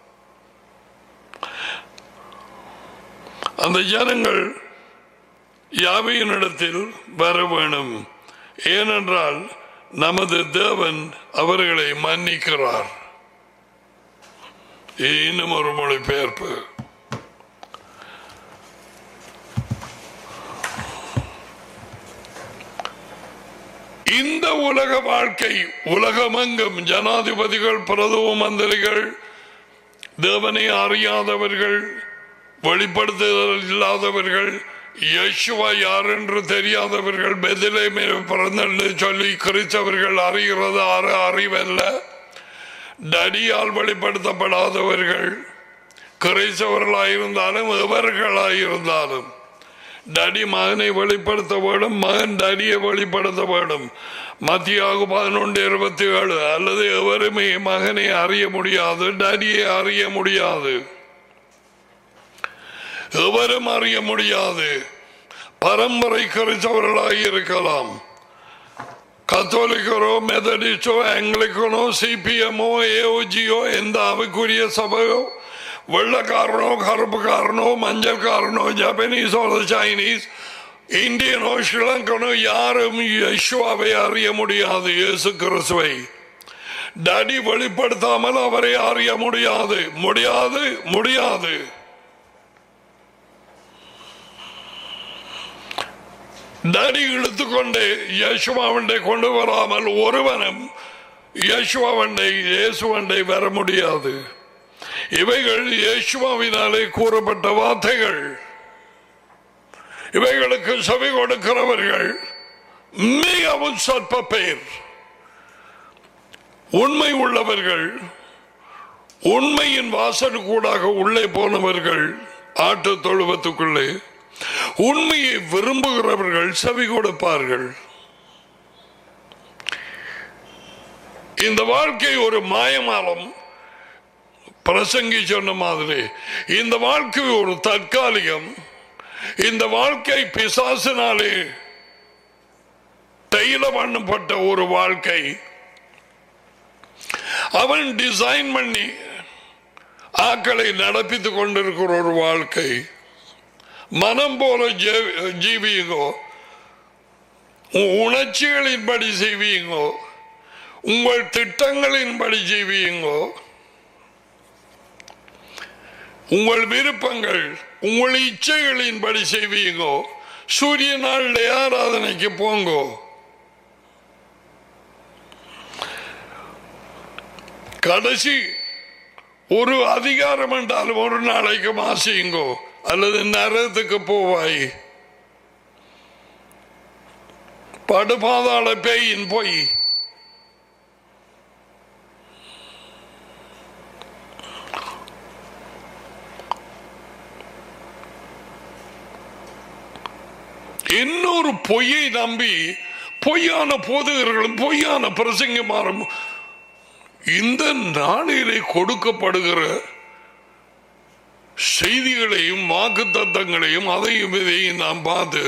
அந்த ஜனங்கள் யாவையினிடத்தில் வர வேணும். ஏனென்றால் நமது தேவன் அவர்களை மன்னிக்கிறார். இன்னும் ஒரு மொழிபெயர்ப்பு. இந்த உலக வாழ்க்கை, உலகமெங்கும் ஜனாதிபதிகள், பிரதம மந்திரிகள், தேவனை அறியாதவர்கள், வெளிப்படுத்துதல் இல்லாதவர்கள், யேசுவா யார் என்று தெரியாதவர்கள், பெத்லகேமிலே பிறந்தென்று சொல்லி கிறிஸ்தவர்கள் அறிகிறது ஆறு அறிவல்ல, டடியால் வெளிப்படுத்தப்படாதவர்கள், கிறிஸ்தவர்களாயிருந்தாலும் எவர்களாயிருந்தாலும் டடி மகனை வெளிப்படுத்த வேண்டும், மகன் டடியை வெளிப்படுத்த வேண்டும். மத்தியாகு பதினொன்று இருபத்தி ஏழு. அல்லது எவருமே மகனை அறிய முடியாது, டடியை அறிய முடியாது, எவரும் அறிய முடியாது. பரம்பரை கிறிஸ்தவர்களாக இருக்கலாம். கத்தோலிக்கரோ, மெதடிஸ்டோ, ஆங்கிலிக்கனோ, சிபிஎம்மோ, ஏஓஜியோ, எந்த அவைக்குரிய சபையோ, வெள்ளக்காரனோ, கருப்புக்காரனோ, மஞ்சள்காரனோ, ஜப்பனீஸோ, சைனீஸ், இந்தியனோ, ஸ்ரீலங்கனோ, யாரும் யேசுவை அறிய முடியாது. இயேசு கிறிஸ்துவை டடி வெளிப்படுத்தாமல் அவரை அறிய முடியாது, முடியாது, முடியாது. டடி இழுத்துக்கொண்டு யேசுவாவண்டை கொண்டு வராமல் ஒருவனும் யேசுவாவண்டை இயேசுவண்டை வர முடியாது. இவைகள் யேசுவாவினாலே கூறப்பட்ட வார்த்தைகள். இவைகளுக்கு செவி கொடுக்கிறவர்கள் மிகவும் சொற்ப பேர். உண்மை உள்ளவர்கள், உண்மையின் வாசலுக்கூடாக உள்ளே போனவர்கள் ஆட்டு தொழுவத்துக்குள்ளே உண்மையை விரும்புகிறவர்கள் செவி கொடுப்பார்கள். இந்த வாழ்க்கை ஒரு மாயமாலம். பிரசங்கி சொன்ன மாதிரி இந்த வாழ்க்கை ஒரு தற்காலிகம். இந்த வாழ்க்கை பிசாசினாலே தைல பண்ணப்பட்ட ஒரு வாழ்க்கை. அவன் டிசைன் பண்ணி ஆக்களை நடப்பித்துக் கொண்டிருக்கிற ஒரு வாழ்க்கை. மனம் போல ஜீவியுங்கோ, உணர்ச்சிகளின்படி செய்வீங்கோ, உங்கள் திட்டங்களின்படி ஜீவியுங்கோ, உங்கள் விருப்பங்கள் உங்கள் இச்சைகளின்படி செய்வீங்கோ. சூரிய நாள் ஆராதனைக்கு போங்கோ. கடைசி ஒரு அதிகாரம் என்றாலும் ஒரு நாளைக்கு மாசியுங்கோ, அல்லது நரகத்துக்கு போவாய். படுபாதாள பேயின் போய் இன்னொரு பொய்யை நம்பி பொய்யான போதகர்களும் பொய்யான பிரசங்கமாரும் இந்த நாளிலே கொடுக்கப்படுகிற செய்திகளையும் வாக்கு தத்தங்களையும் அதையும் இதையும் நாம் பார்த்து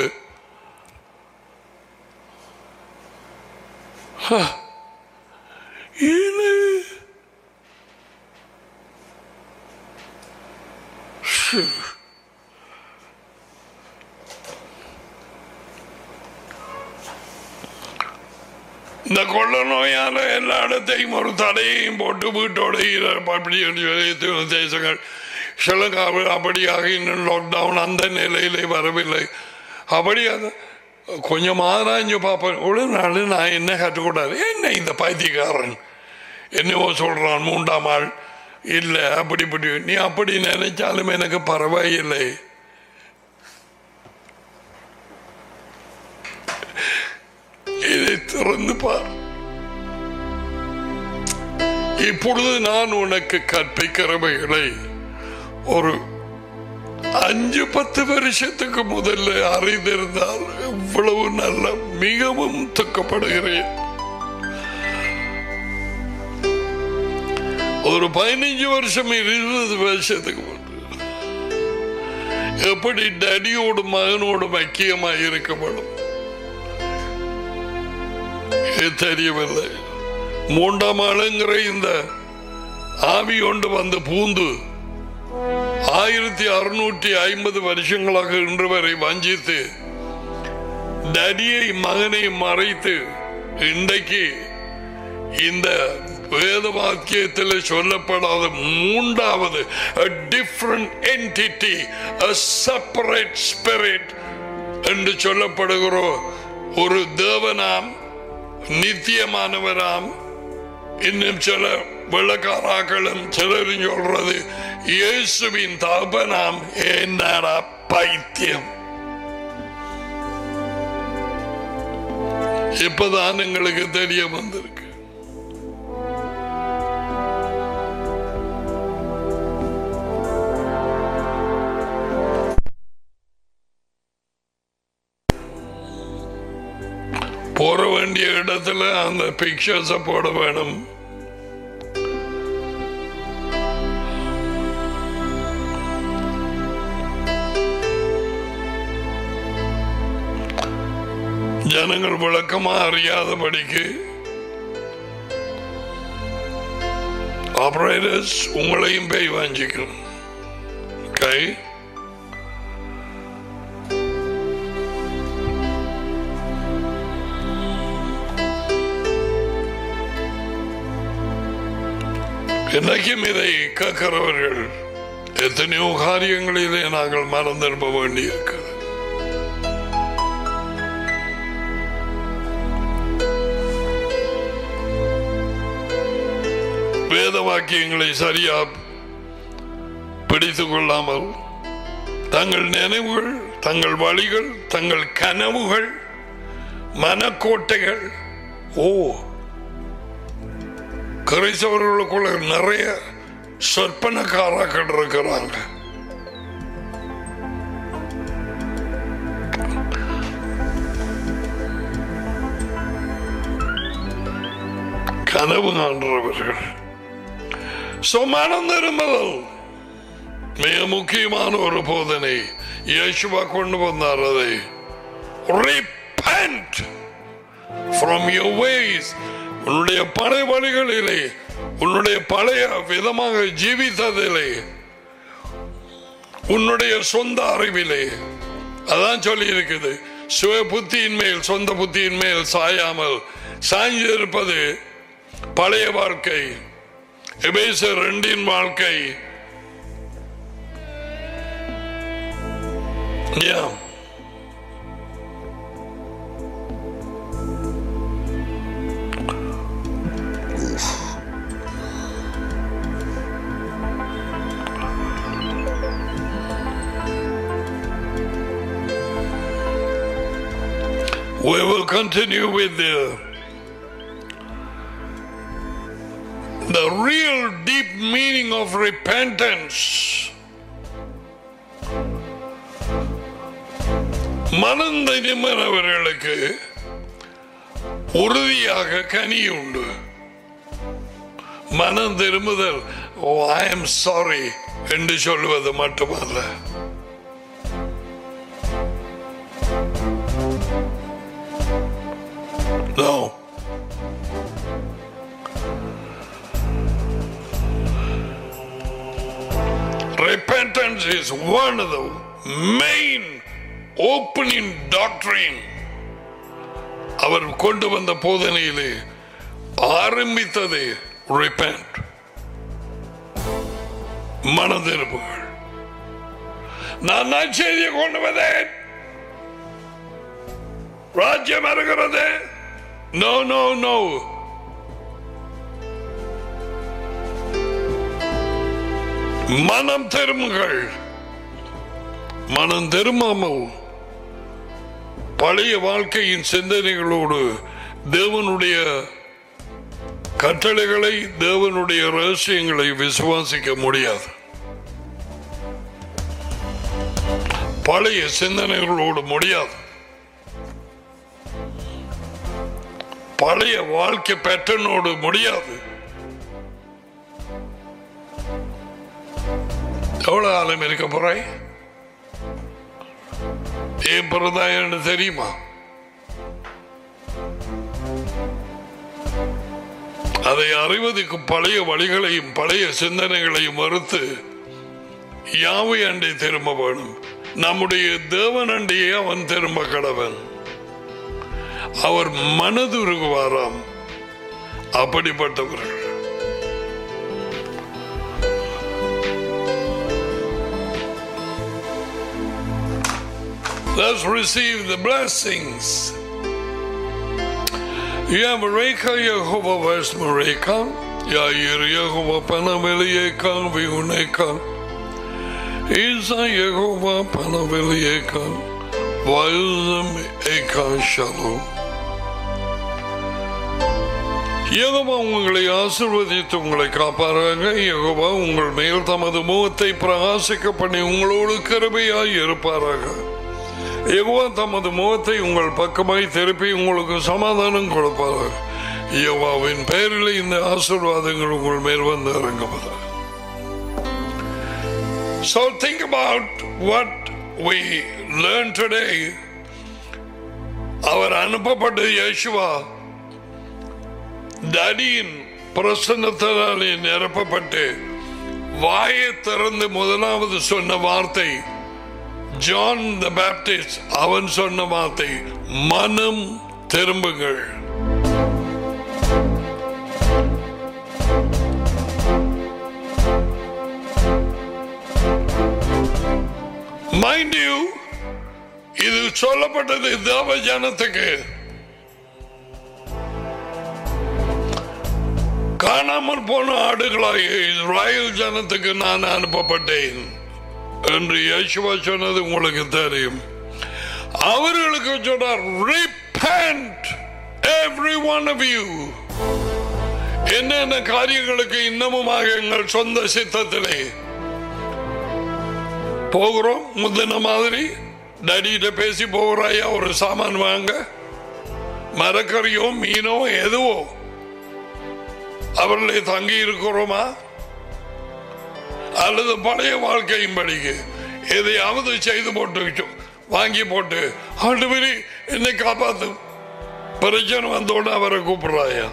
இந்த கொள்ள நோயால எல்லா இடத்தையும் ஒரு தடையையும் போட்டு வீட்டோட தேசங்கள் ஸ்ரீலங்காவை அப்படியாக இன்னும் லாக்டவுன் அந்த நிலையிலே வரவில்லை. அப்படியாக கொஞ்சம் ஆராய்ஞ்சு பார்ப்பேன். ஒரு நாள் நான் என்ன கற்றுக்கூடாது, என்ன இந்த பைத்தியக்காரன் என்னவோ சொல்றான் மூன்றாம் ஆள் இல்லை அப்படி இப்படி. நீ அப்படி நினைச்சாலும் எனக்கு பரவாயில்லை. இதை திறந்து பார். இப்பொழுது நான் உனக்கு கற்பிக்கிறவைகளை ஒரு அஞ்சு பத்து வருஷத்துக்கு முதல்ல அறிந்திருந்தால் இவ்வளவு நல்ல மிகவும் துக்கப்படுகிறேன். ஒரு பதினைஞ்சு வருஷம் இருபது வருஷத்துக்கு முன்பு எப்படி டடியோடு மகனோடு ஐக்கியமாக இருக்கப்படும் தெரியவில்லை. மூன்றாம் ஆளுங்கிற இந்த ஆவி கொண்டு வந்து பூந்து ஆயிரத்தி அறுநூற்றி ஐம்பது வருஷங்களாக இன்று வரை வஞ்சித்து டடியை மகனை மறைத்து இன்றைக்கு இந்த வேத வாக்கியத்தில் சொல்லப்படாத மூன்றாவது a different entity, a separate spirit என்று சொல்லப்படுகிற ஒரு தேவனாம் நித்தியமானவராம். இன்னும் சில விளக்காராக்களும் சிலரும் சொல்றது இயேசுவின் தகப்பனாம். என்னடா பைத்தியம்! இப்பதான் எங்களுக்கு தெரிய வந்திருக்கு. போற வேண்டிய இடத்துல அந்த பிக்சர்ஸ் போட வேணும். ஜனங்கள் விளக்கமா அறியாதபடிக்கு ஆபரேட்டர்ஸ் உங்களையும் போய் வாங்கிக்கணும். ஓகே, என்னைக்கும் இதை கேட்கிறவர்கள் எத்தனையோ காரியங்களிலே நாங்கள் மறந்திருப்ப வேண்டியிருக்கிறது. வேத வாக்கியங்களை சரியா பிடித்துக் கொள்ளாமல் தங்கள் நினைவுகள், தங்கள் வழிகள், தங்கள் கனவுகள், மனக்கோட்டைகள். ஓ, கிறிஸ்தவர்களுக்குள்ள நிறைய சொற்பனக்காரர்கள் இருக்கிறாங்க. கனவு காண்றவர்கள். மனம் திரும்புதல் மிக முக்கியமான ஒரு போதனை இயேசுவா கொண்டு வந்தார். அதை repent from your ways, உன்னுடைய பழைய வழிகளிலே, உன்னுடைய பழைய விதமாக ஜீவித்ததிலே, உன்னுடைய சொந்த அறிவிலே. அதான் சொல்லி இருக்குது, சுய புத்தியின் மேல் சொந்த புத்தியின் மேல் சாயாமல் சாய்ந்திருப்பது பழைய வாழ்க்கை. எபேசியர் இரண்டின் வாழ்க்கை. Yeah. We will continue with the the real deep meaning of repentance. மனம் திரும்பினவர்களுக்கு உறுதியாக கனி உண்டு. மனம் திரும்புதல் ஓ ஐ எம் சாரி என்று சொல்வது மட்டுமல்ல, no. Repentance is one of the main opening doctrine. அவர் கொண்டு வந்த போதனையிலே ஆரம்பித்தது repent, மனதிருப்புகள். நான் நற்செய்தியை கொண்டு வந்தேன், ராஜ்யம் வருகிறது. No, no, no. மனம் திரும்புங்கள். மனம் திரும்பாமல் பழைய வாழ்க்கையின் சிந்தனைகளோடு தேவனுடைய கட்டளைகளை, தேவனுடைய ரகசியங்களை விசுவாசிக்க முடியாது. பழைய சிந்தனைகளோடு முடியாது. பழைய வாழ்க்கை பேட்டர்னோடு முடியாது. எவ்வளவு காலம் இருக்க போறாய்? ஏன் பிறந்தாயன்னு தெரியுமா? அதை அறிவதற்கு பழைய வழிகளையும் பழைய சிந்தனைகளையும் மறுத்து யாவை அண்டை திரும்ப வேணும். நம்முடைய தேவன் அண்டையே அவன் திரும்ப கடவன். அவர் மனதுருகுவாராம். அப்படிப்பட்டவர்கள். Let's receive the blessings. Yamareka Yehovah Vesmareka, Yair Yehovah Panaveliyeka, Viuneka, Isa Yehovah Panaveliyeka, Vailzam Eka Shalom. Jehovah உங்களை ஆசீர்வதித்து உங்களை காப்பாராக. யெகோவா உங்கள் மேல் தமது முகத்தை பிரகாசிக்க பண்ணி உங்களோடு கிருபையாய் இருப்பாராக. யெகோவா தமது முகத்தை உங்கள் பக்கமாய் திருப்பி உங்களுக்கு சமாதானம் கொடுப்பாராக. யெகோவாவின் பெயரில் இந்த ஆசீர்வாதங்கள் உங்கள் மேல் வந்து இறங்குவதாக. So think about what we learned today. அவர் அனுப்பப்பட்ட இயேசுவா டடியின் பிரசன்னத்தாலே நிரப்பப்பட்டு வாயை திறந்து முதலாவது சொன்ன வார்த்தை ஜான் த பேப்டிஸ்ட். அவன் சொன்ன வார்த்தை மனம் திரும்புங்கள். மைண்ட் யூ, இது சொல்லப்பட்டது தேவ ஜனத்துக்கு. காணாமல் போன ஆடுகளாக இஸ்ராயேல் ஜனத்துக்கு நான் அனுப்பப்பட்டேன் என்று இயேசுவா சொன்னது உங்களுக்கு தெரியும். அவர்களுக்கு சொன்னார், repent every one of you. என்னென்ன காரியங்களுக்கு இன்னமுமாக எங்கள் சொந்த சித்தத்திலே போகிறோம். முந்தின மாதிரி டடியிட்ட பேசி போகிறாயா ஒரு சாமான் வாங்க, மரக்கறியோ மீனோ எதுவோ அவர்களே தங்கி இருக்கிறோமா? அல்லது பழைய வாழ்க்கையும் படிக்கு எதையாவது செய்து போட்டு வாங்கி போட்டு ஆண்டவரே என்னை காப்பாத்து, பிரச்சனை வந்தோட அவரை கூப்பிடுறாயா?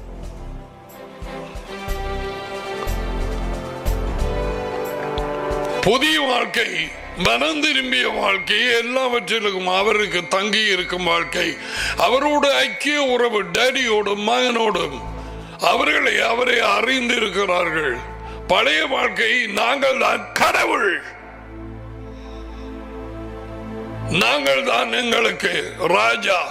புதிய வாழ்க்கை, மனம் திரும்பிய வாழ்க்கை, எல்லாவற்றிலும் அவருக்கு தங்கி இருக்கும் வாழ்க்கை, அவரோடு ஐக்கிய உறவு, டேடியோடும் மகனோடும் அவர்களை அவரை அறிந்து இருக்கிறார்கள். பழைய வாழ்க்கை நாங்கள் தான் கடவுள், நாங்கள் தான் எங்களுக்கு ராஜா,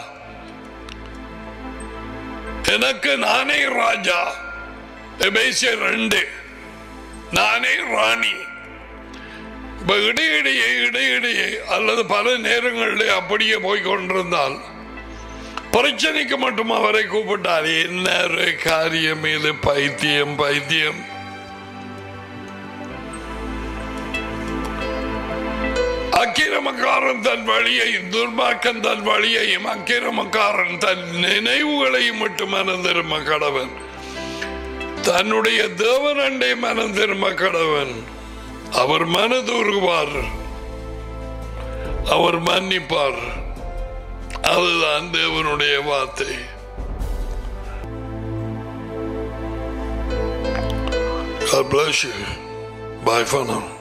எனக்கு நானே ராஜா, ரெண்டு நானே ராணி. இடையிடையே இடையிடையே அல்லது பல நேரங்களில் அப்படியே போய்கொண்டிருந்தால் பிரச்சனைக்கு மட்டும் அவரை கூப்பிட்டார். என்ன காரியம் இது? பைத்தியம் பைத்தியம். அக்கிரமக்காரன் தன் வழியை, துர்மார்க்கன் தன் வழியையும், அக்கிரமக்காரன் தன் நினைவுகளையும் விட்டு மனம் திரும்ப கடவன். தன்னுடைய தேவன் அண்டை மனம் திரும்ப கடவன். அவர் மனதுருவார், அவர் மன்னிப்பார். அதுதான் தேவனுடைய வார்த்தை. God bless you. Bye for now.